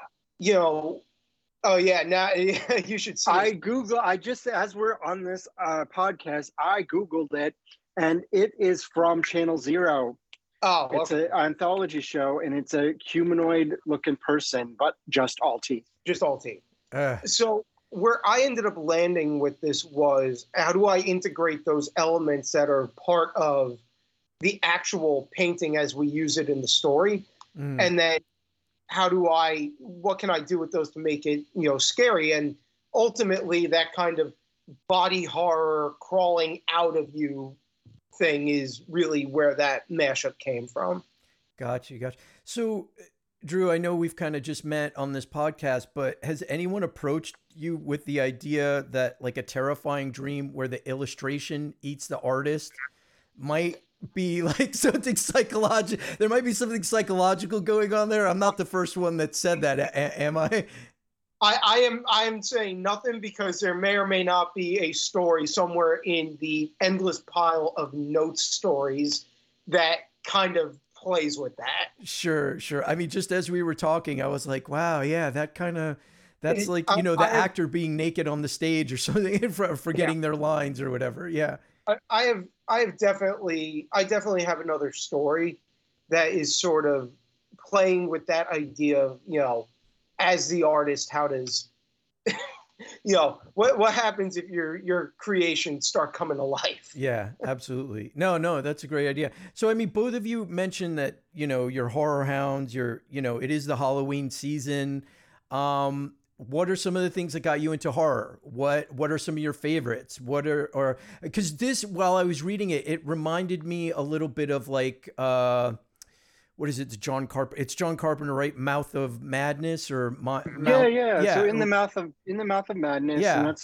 [SPEAKER 7] oh yeah, now you should see.
[SPEAKER 5] I just, as we're on this podcast, I Googled it, and it is from Channel Zero.
[SPEAKER 7] Oh,
[SPEAKER 5] it's an anthology show, and it's a humanoid-looking person, but just all teeth.
[SPEAKER 7] Just all teeth. So where I ended up landing with this was, how do I integrate those elements that are part of the actual painting as we use it in the story? And then what can I do with those to make it, scary? And ultimately that kind of body horror crawling out of you thing is really where that mashup came from.
[SPEAKER 4] Gotcha. So Drew, I know we've kind of just met on this podcast, but has anyone approached you with the idea that like a terrifying dream where the illustration eats the artist might be like something psychological? There might be something psychological going on there. I'm not the first one that said that, am I?
[SPEAKER 7] I am saying nothing, because there may or may not be a story somewhere in the endless pile of notes stories that kind of plays with that.
[SPEAKER 4] Sure. I mean, just as we were talking, I was like, wow, yeah, that's like, the actor being naked on the stage or something, forgetting their lines or whatever. Yeah.
[SPEAKER 7] I definitely have another story that is sort of playing with that idea of, as the artist, how does, what happens if your creations start coming to life?
[SPEAKER 4] Yeah, absolutely. No, that's a great idea. So, I mean, both of you mentioned that, you're horror hounds, it is the Halloween season. What are some of the things that got you into horror? What are some of your favorites? Because this, while I was reading it, it reminded me a little bit of like, what is it? It's John Carpenter, right? Mouth of Madness or
[SPEAKER 5] yeah. So in the mouth of madness.
[SPEAKER 4] Yeah.
[SPEAKER 5] And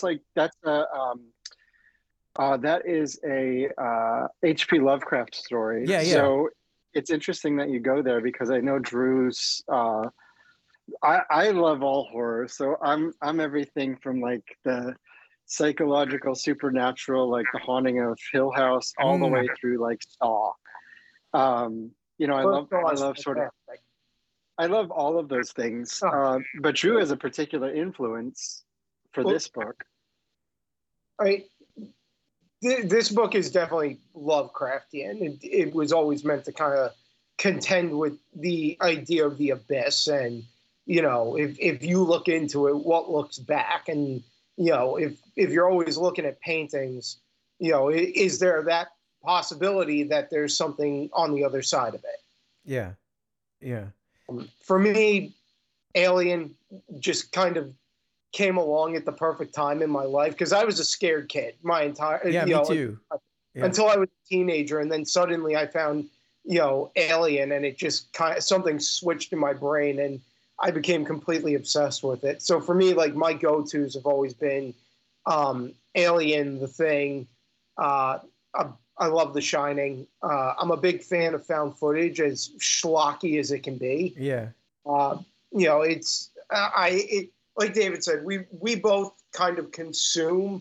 [SPEAKER 5] that is a H.P. Lovecraft story.
[SPEAKER 4] Yeah.
[SPEAKER 5] So it's interesting that you go there, because I know Drew's, I love all horror, so I'm everything from like the psychological, supernatural, like The Haunting of Hill House, all the way through like Saw. I love all of those things. But Drew has a particular influence for this book.
[SPEAKER 7] This book is definitely Lovecraftian. It was always meant to kind of contend with the idea of the abyss, and if you look into it, what looks back, and if you're always looking at paintings, is there that possibility that there's something on the other side of it?
[SPEAKER 4] Yeah. Yeah.
[SPEAKER 7] For me, Alien just kind of came along at the perfect time in my life because I was a scared kid my entire
[SPEAKER 4] Me too. Yeah.
[SPEAKER 7] until I was a teenager, and then suddenly I found Alien, and it just kind of something switched in my brain, and I became completely obsessed with it. So for me, like my go-tos have always been Alien, The Thing. I love The Shining. I'm a big fan of found footage, as schlocky as it can be.
[SPEAKER 4] Yeah.
[SPEAKER 7] It's like David said, we both kind of consume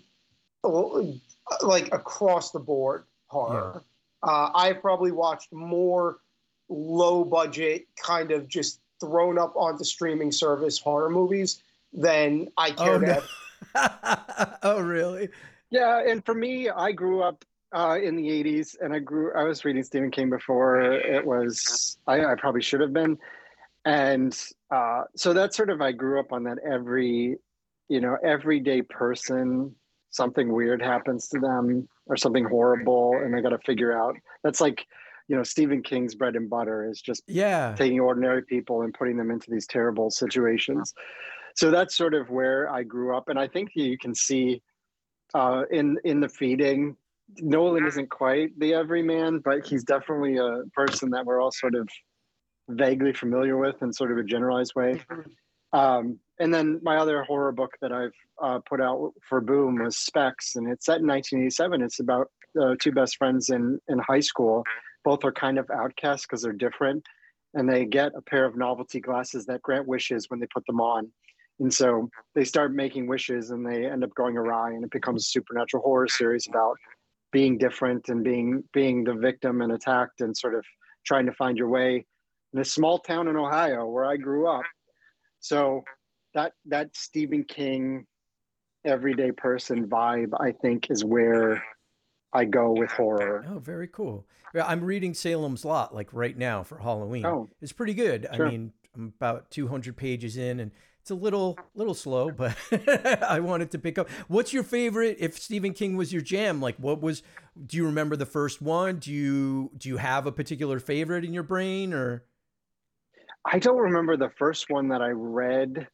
[SPEAKER 7] like across the board horror. Yeah. I've probably watched more low budget, kind of just thrown up onto streaming service horror movies than I care to have.
[SPEAKER 4] Oh, really?
[SPEAKER 5] Yeah, and for me, I grew up in the 80s, and I was reading Stephen King before it was, I probably should have been. And so that's sort of, I grew up on that everyday person, something weird happens to them or something horrible, and they got to figure out. That's like, Stephen King's bread and butter is just taking ordinary people and putting them into these terrible situations. So that's sort of where I grew up. And I think you can see in The Feeding, Nolan isn't quite the everyman, but he's definitely a person that we're all sort of vaguely familiar with in sort of a generalized way. And then my other horror book that I've put out for Boom was Specs, and it's set in 1987. It's about two best friends in high school. Both are kind of outcasts because they're different, and they get a pair of novelty glasses that grant wishes when they put them on. And so they start making wishes, and they end up going awry, and it becomes a supernatural horror series about being different and being the victim and attacked and sort of trying to find your way in a small town in Ohio where I grew up. So that Stephen King everyday person vibe, I think, is where I go with horror.
[SPEAKER 4] Oh, very cool. Yeah, I'm reading Salem's Lot like right now for Halloween. Oh, it's pretty good. Sure. I mean, I'm about 200 pages in, and it's a little slow, but I wanted to pick up. What's your favorite? If Stephen King was your jam, like do you remember the first one? Do you have a particular favorite in your brain, or?
[SPEAKER 5] I don't remember the first one that I read.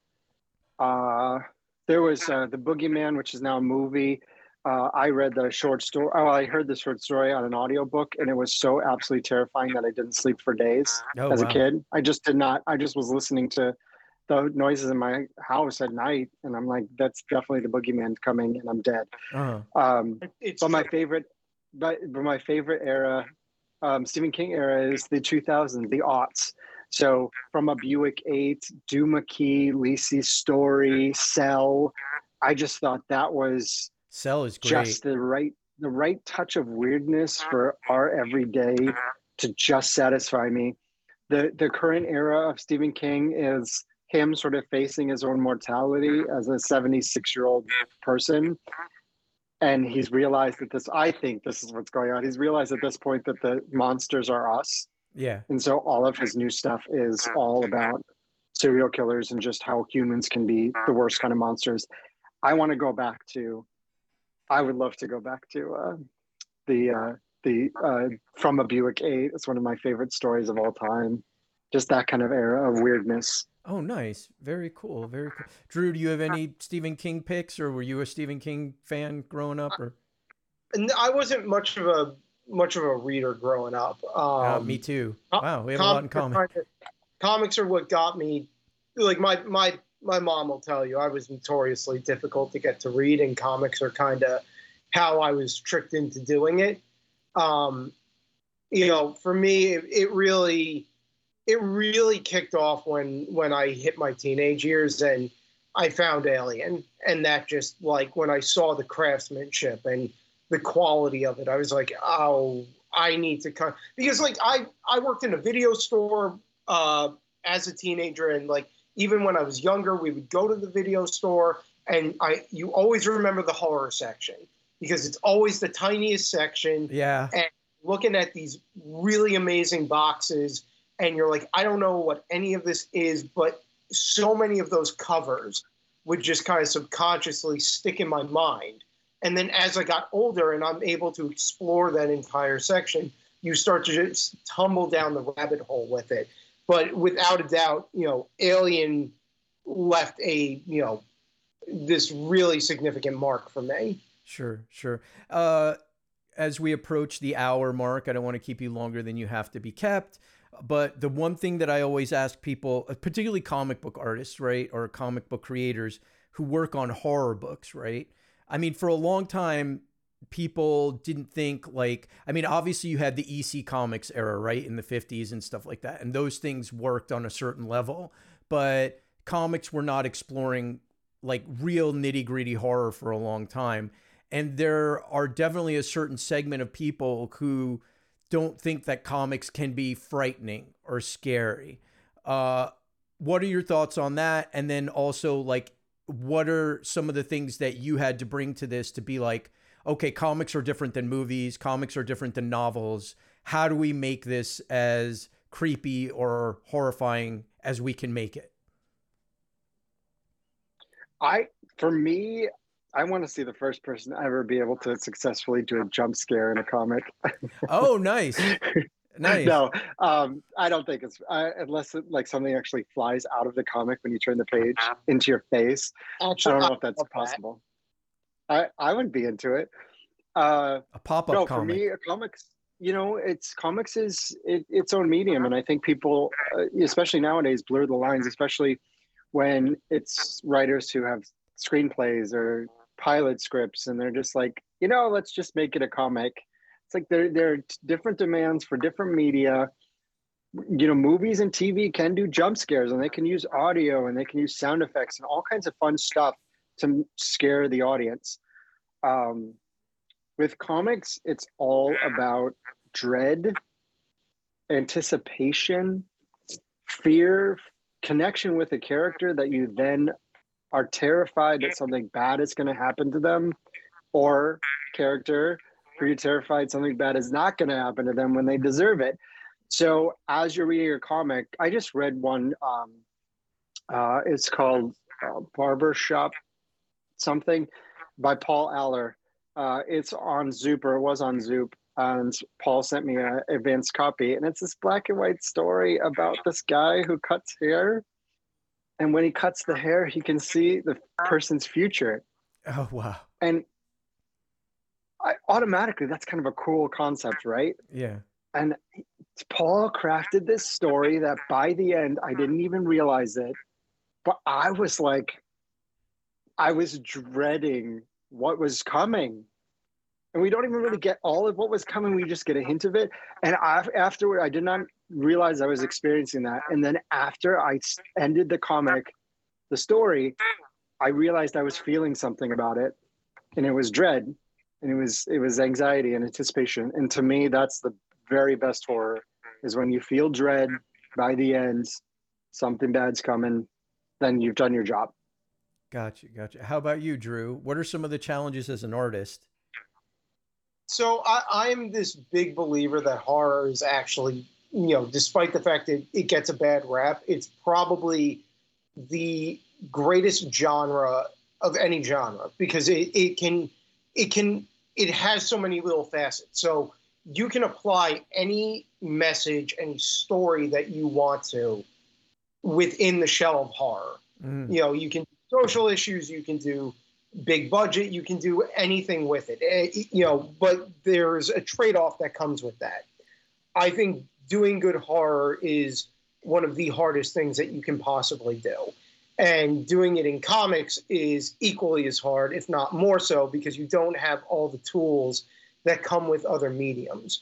[SPEAKER 5] There was The Boogeyman, which is now a movie. I read the short story. Oh, I heard the short story on an audiobook, and it was so absolutely terrifying that I didn't sleep for days as a kid. I just did not. I just was listening to the noises in my house at night, and I'm like, that's definitely the Boogeyman coming, and I'm dead. But my favorite era, Stephen King era, is the 2000s, the aughts. So from a Buick 8, Doohickey, Lacey's Story, Cell, I just thought that was
[SPEAKER 4] Cell is great.
[SPEAKER 5] Just the right touch of weirdness for our everyday to just satisfy me. The current era of Stephen King is him sort of facing his own mortality as a 76-year-old person. And he's realized that I think this is what's going on. He's realized at this point that the monsters are us.
[SPEAKER 4] Yeah.
[SPEAKER 5] And so all of his new stuff is all about serial killers and just how humans can be the worst kind of monsters. I would love to go back to the From a Buick 8. It's one of my favorite stories of all time. Just that kind of era of weirdness.
[SPEAKER 4] Oh, nice. Very cool. Very cool. Drew, do you have any Stephen King picks, or were you a Stephen King fan growing up? Or
[SPEAKER 7] I wasn't much of a reader growing up.
[SPEAKER 4] Me too. Wow, we have a lot in common.
[SPEAKER 7] Comics are what got me. Like my mom will tell you, I was notoriously difficult to get to read, and comics are kind of how I was tricked into doing it. For me, it really kicked off when I hit my teenage years and I found Alien, and that just, like, when I saw the craftsmanship and the quality of it, I was like, oh, I need to come, because like I worked in a video store as a teenager, and like even when I was younger, we would go to the video store, and you always remember the horror section because it's always the tiniest section.
[SPEAKER 4] Yeah.
[SPEAKER 7] And looking at these really amazing boxes, and you're like, I don't know what any of this is, but so many of those covers would just kind of subconsciously stick in my mind. And then as I got older and I'm able to explore that entire section, you start to just tumble down the rabbit hole with it. But without a doubt, Alien left this really significant mark for me.
[SPEAKER 4] Sure, sure. As we approach the hour mark, I don't want to keep you longer than you have to be kept. But the one thing that I always ask people, particularly comic book artists, right, or comic book creators who work on horror books, right? I mean, for a long time, people didn't think obviously you had the EC Comics era, right, in the 50s and stuff like that. And those things worked on a certain level. But comics were not exploring like real nitty gritty horror for a long time. And there are definitely a certain segment of people who don't think that comics can be frightening or scary. What are your thoughts on that? And then also, like, what are some of the things that you had to bring to this to be like, okay, comics are different than movies. Comics are different than novels. How do we make this as creepy or horrifying as we can make it?
[SPEAKER 5] For me, I want to see the first person ever be able to successfully do a jump scare in a comic.
[SPEAKER 4] Oh, nice. Nice.
[SPEAKER 5] No, I don't think it's unless like something actually flies out of the comic when you turn the page into your face.
[SPEAKER 7] Actually,
[SPEAKER 5] I don't know if that's possible. I would be into it.
[SPEAKER 4] A pop-up
[SPEAKER 5] no,
[SPEAKER 4] comic.
[SPEAKER 5] for me, comics. Comics is its own medium, and I think people, especially nowadays, blur the lines, especially when it's writers who have screenplays or pilot scripts, and they're just like, let's just make it a comic. It's like there are different demands for different media. Movies and TV can do jump scares, and they can use audio, and they can use sound effects and all kinds of fun stuff to scare the audience. With comics, it's all about dread, anticipation, fear, connection with a character that you then are terrified that something bad is going to happen to them, or character who you're terrified something bad is not going to happen to them when they deserve it. So as you're reading a comic, I just read one, it's called Barbershop something by Paul Aller. It's on Zoop, or it was on Zoop, and Paul sent me an advanced copy, and it's this black and white story about this guy who cuts hair, and when he cuts the hair, he can see the person's future.
[SPEAKER 4] Oh, wow.
[SPEAKER 5] And automatically, that's kind of a cool concept, right?
[SPEAKER 4] Yeah.
[SPEAKER 5] And Paul crafted this story that by the end, I didn't even realize it, but I was dreading what was coming. And we don't even really get all of what was coming. We just get a hint of it. And afterward, I did not realize I was experiencing that. And then after I ended the comic, the story, I realized I was feeling something about it. And it was dread. And it was anxiety and anticipation. And to me, that's the very best horror, is when you feel dread by the end, something bad's coming, then you've done your job.
[SPEAKER 4] Gotcha. How about you, Drew? What are some of the challenges as an artist?
[SPEAKER 7] So I'm this big believer that horror is actually, despite the fact that it gets a bad rap, it's probably the greatest genre of any genre, because it has so many little facets. So you can apply any message, any story that you want to within the shell of horror.
[SPEAKER 4] Mm.
[SPEAKER 7] You can do social issues, you can do big budget, you can do anything with it, but there's a trade-off that comes with that. I think doing good horror is one of the hardest things that you can possibly do. And doing it in comics is equally as hard, if not more so, because you don't have all the tools that come with other mediums.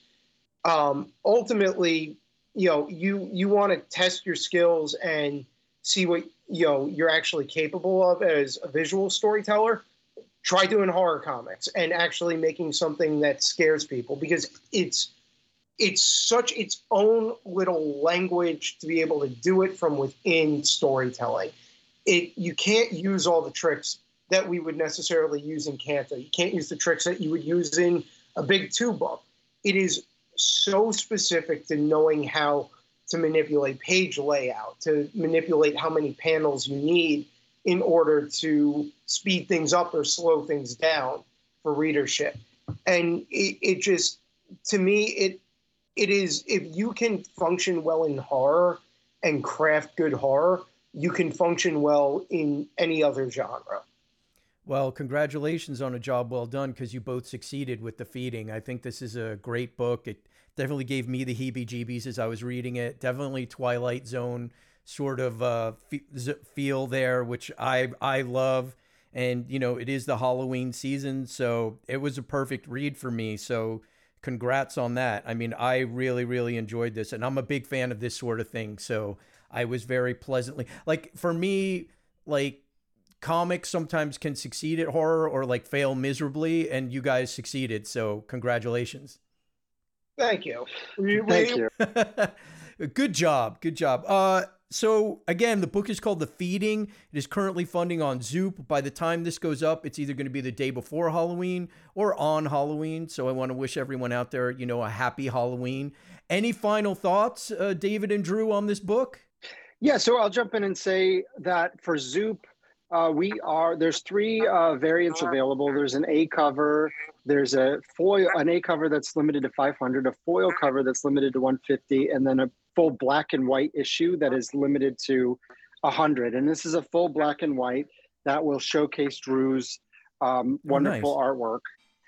[SPEAKER 7] Ultimately, you want to test your skills and see what you're actually capable of as a visual storyteller. Try doing horror comics and actually making something that scares people, because it's such its own little language to be able to do it from within storytelling. You can't use all the tricks that we would necessarily use in Canto. You can't use the tricks that you would use in a big 2 book. It is so specific to knowing how to manipulate page layout, to manipulate how many panels you need in order to speed things up or slow things down for readership. And it just, to me, it is, if you can function well in horror and craft good horror, you can function well in any other genre.
[SPEAKER 4] Well, congratulations on a job well done, because you both succeeded with The Feeding. I think this is a great book. It definitely gave me the heebie-jeebies as I was reading it. Definitely Twilight Zone sort of feel there, which I love. And, you know, it is the Halloween season, so it was a perfect read for me. So congrats on that. I mean, I really, really enjoyed this, and I'm a big fan of this sort of thing. So I was very pleasantly, like, for me, like, comics sometimes can succeed at horror or like fail miserably, and you guys succeeded. So congratulations.
[SPEAKER 7] Thank you.
[SPEAKER 5] Thank you.
[SPEAKER 4] Good job. Good job. So again, the book is called The Feeding. It is currently funding on Zoop. By the time this goes up, it's either going to be the day before Halloween or on Halloween. So I want to wish everyone out there, you know, a happy Halloween. Any final thoughts, David and Drew, on this book?
[SPEAKER 5] Yeah, so I'll jump in and say that for Zoop, there's 3 variants available. There's an A cover, there's an A cover that's limited to 500, a foil cover that's limited to 150, and then a full black and white issue that is limited to 100. And this is a full black and white that will showcase Drew's wonderful artwork.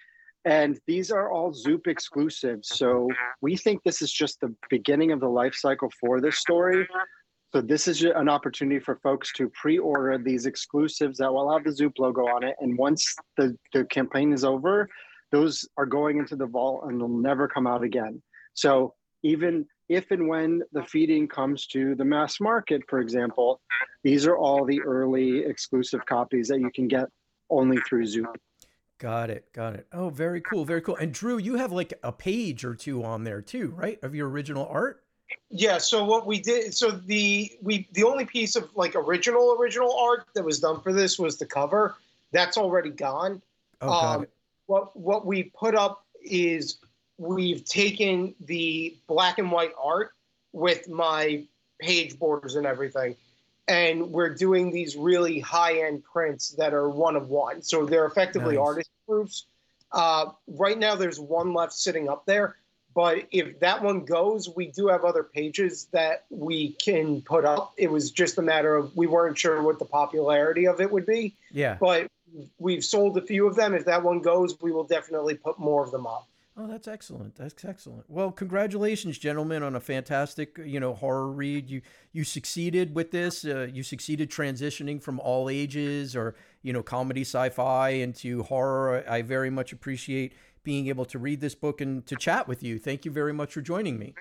[SPEAKER 5] And these are all Zoop exclusives. So we think this is just the beginning of the life cycle for this story. So this is an opportunity for folks to pre-order these exclusives that will have the Zoop logo on it. And once the campaign is over, those are going into the vault and they'll never come out again. So even if and when The Feeding comes to the mass market, for example, these are all the early exclusive copies that you can get only through Zoop.
[SPEAKER 4] Got it. Oh, very cool. Very cool. And Drew, you have like a page or 2 on there too, right? Of your original art?
[SPEAKER 7] Yeah, so what we did, so the only piece of like original art that was done for this was the cover. That's already gone.
[SPEAKER 4] Oh, got it.
[SPEAKER 7] What we put up is we've taken the black and white art with my page borders and everything, and we're doing these really high-end prints that are one of one. So they're effectively
[SPEAKER 4] Nice.
[SPEAKER 7] artist proofs. Right now there's one left sitting up there. But if that one goes, we do have other pages that we can put up. It was just a matter of we weren't sure what the popularity of it would be.
[SPEAKER 4] Yeah.
[SPEAKER 7] But we've sold a few of them. If that one goes, we will definitely put more of them up.
[SPEAKER 4] Oh, that's excellent. That's excellent. Well, congratulations, gentlemen, on a fantastic, you know, horror read. You succeeded with this. You succeeded transitioning from all ages or, you know, comedy, sci-fi into horror. I very much appreciate being able to read this book and to chat with you. Thank you very much for joining me.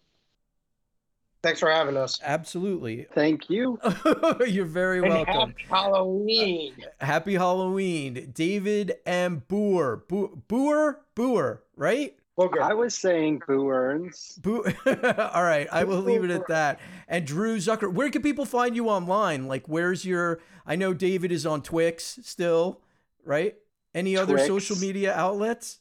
[SPEAKER 7] Thanks for having us.
[SPEAKER 4] Absolutely.
[SPEAKER 5] Thank you.
[SPEAKER 4] You're very
[SPEAKER 7] And
[SPEAKER 4] welcome.
[SPEAKER 7] happy Halloween.
[SPEAKER 4] Happy Halloween. David M. Boer, right?
[SPEAKER 7] Booger.
[SPEAKER 5] I was saying Boo Earns.
[SPEAKER 4] All right, I will leave it at that. And Drew Zucker, where can people find you online? Like, where's your, I know David is on Twix still, right? Any other
[SPEAKER 5] Twix.
[SPEAKER 4] social media outlets?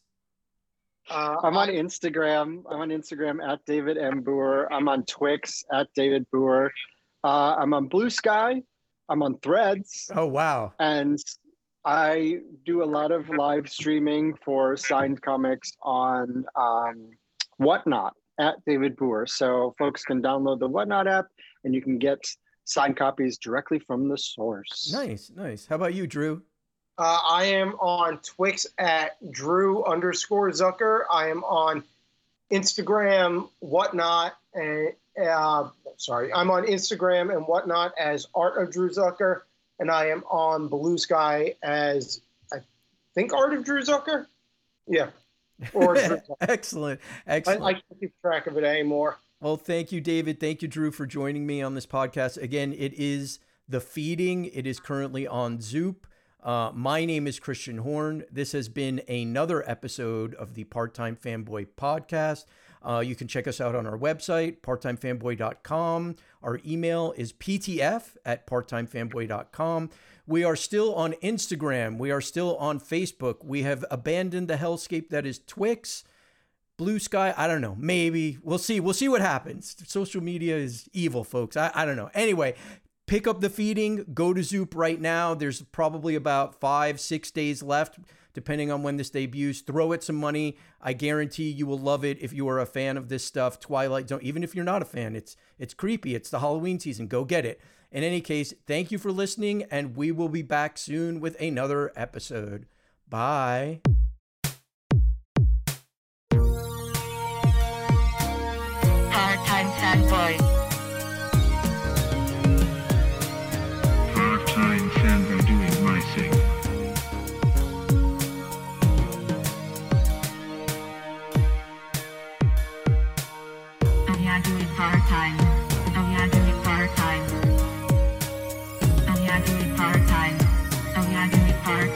[SPEAKER 5] I'm on Instagram. I'm on Instagram at David M. Boer. I'm on Twix at David Boer. I'm on Blue Sky. I'm on Threads.
[SPEAKER 4] Oh, wow.
[SPEAKER 5] And I do a lot of live streaming for signed comics on Whatnot at David Boer. So folks can download the Whatnot app and you can get signed copies directly from the source.
[SPEAKER 4] Nice. How about you, Drew?
[SPEAKER 7] I am on Twix at Drew_Zucker. I am on Instagram, Whatnot, and I'm on Instagram and Whatnot as Art of Drew Zucker, and I am on Blue Sky as I think Art of Drew Zucker. Yeah, or Drew Zucker.
[SPEAKER 4] Excellent.
[SPEAKER 7] I can't keep track of it anymore.
[SPEAKER 4] Well, thank you, David. Thank you, Drew, for joining me on this podcast. Again, it is The Feeding. It is currently on Zoop. My name is Christian Horn. This has been another episode of the Part-Time Fanboy Podcast. You can check us out on our website, parttimefanboy.com. Our email is ptf@parttimefanboy.com. We are still on Instagram. We are still on Facebook. We have abandoned the hellscape that is Twix. Blue Sky, I don't know. Maybe. We'll see. We'll see what happens. Social media is evil, folks. I don't know. Anyway, pick up The Feeding. Go to Zoop right now. There's probably about 5-6 days left depending on when this debuts. Throw it some money. I guarantee you will love it if you are a fan of this stuff. Twilight Zone, even if you're not a fan, it's creepy. It's the Halloween season. Go get it. In any case, thank you for listening, and we will be back soon with another episode. Bye.
[SPEAKER 1] Part-time fanboy.
[SPEAKER 2] Part-time fanboy doing my thing.
[SPEAKER 1] Oh yeah, do it part-time. Oh yeah, do it part-time. Oh yeah, do it part-time. Oh yeah, do it part-time.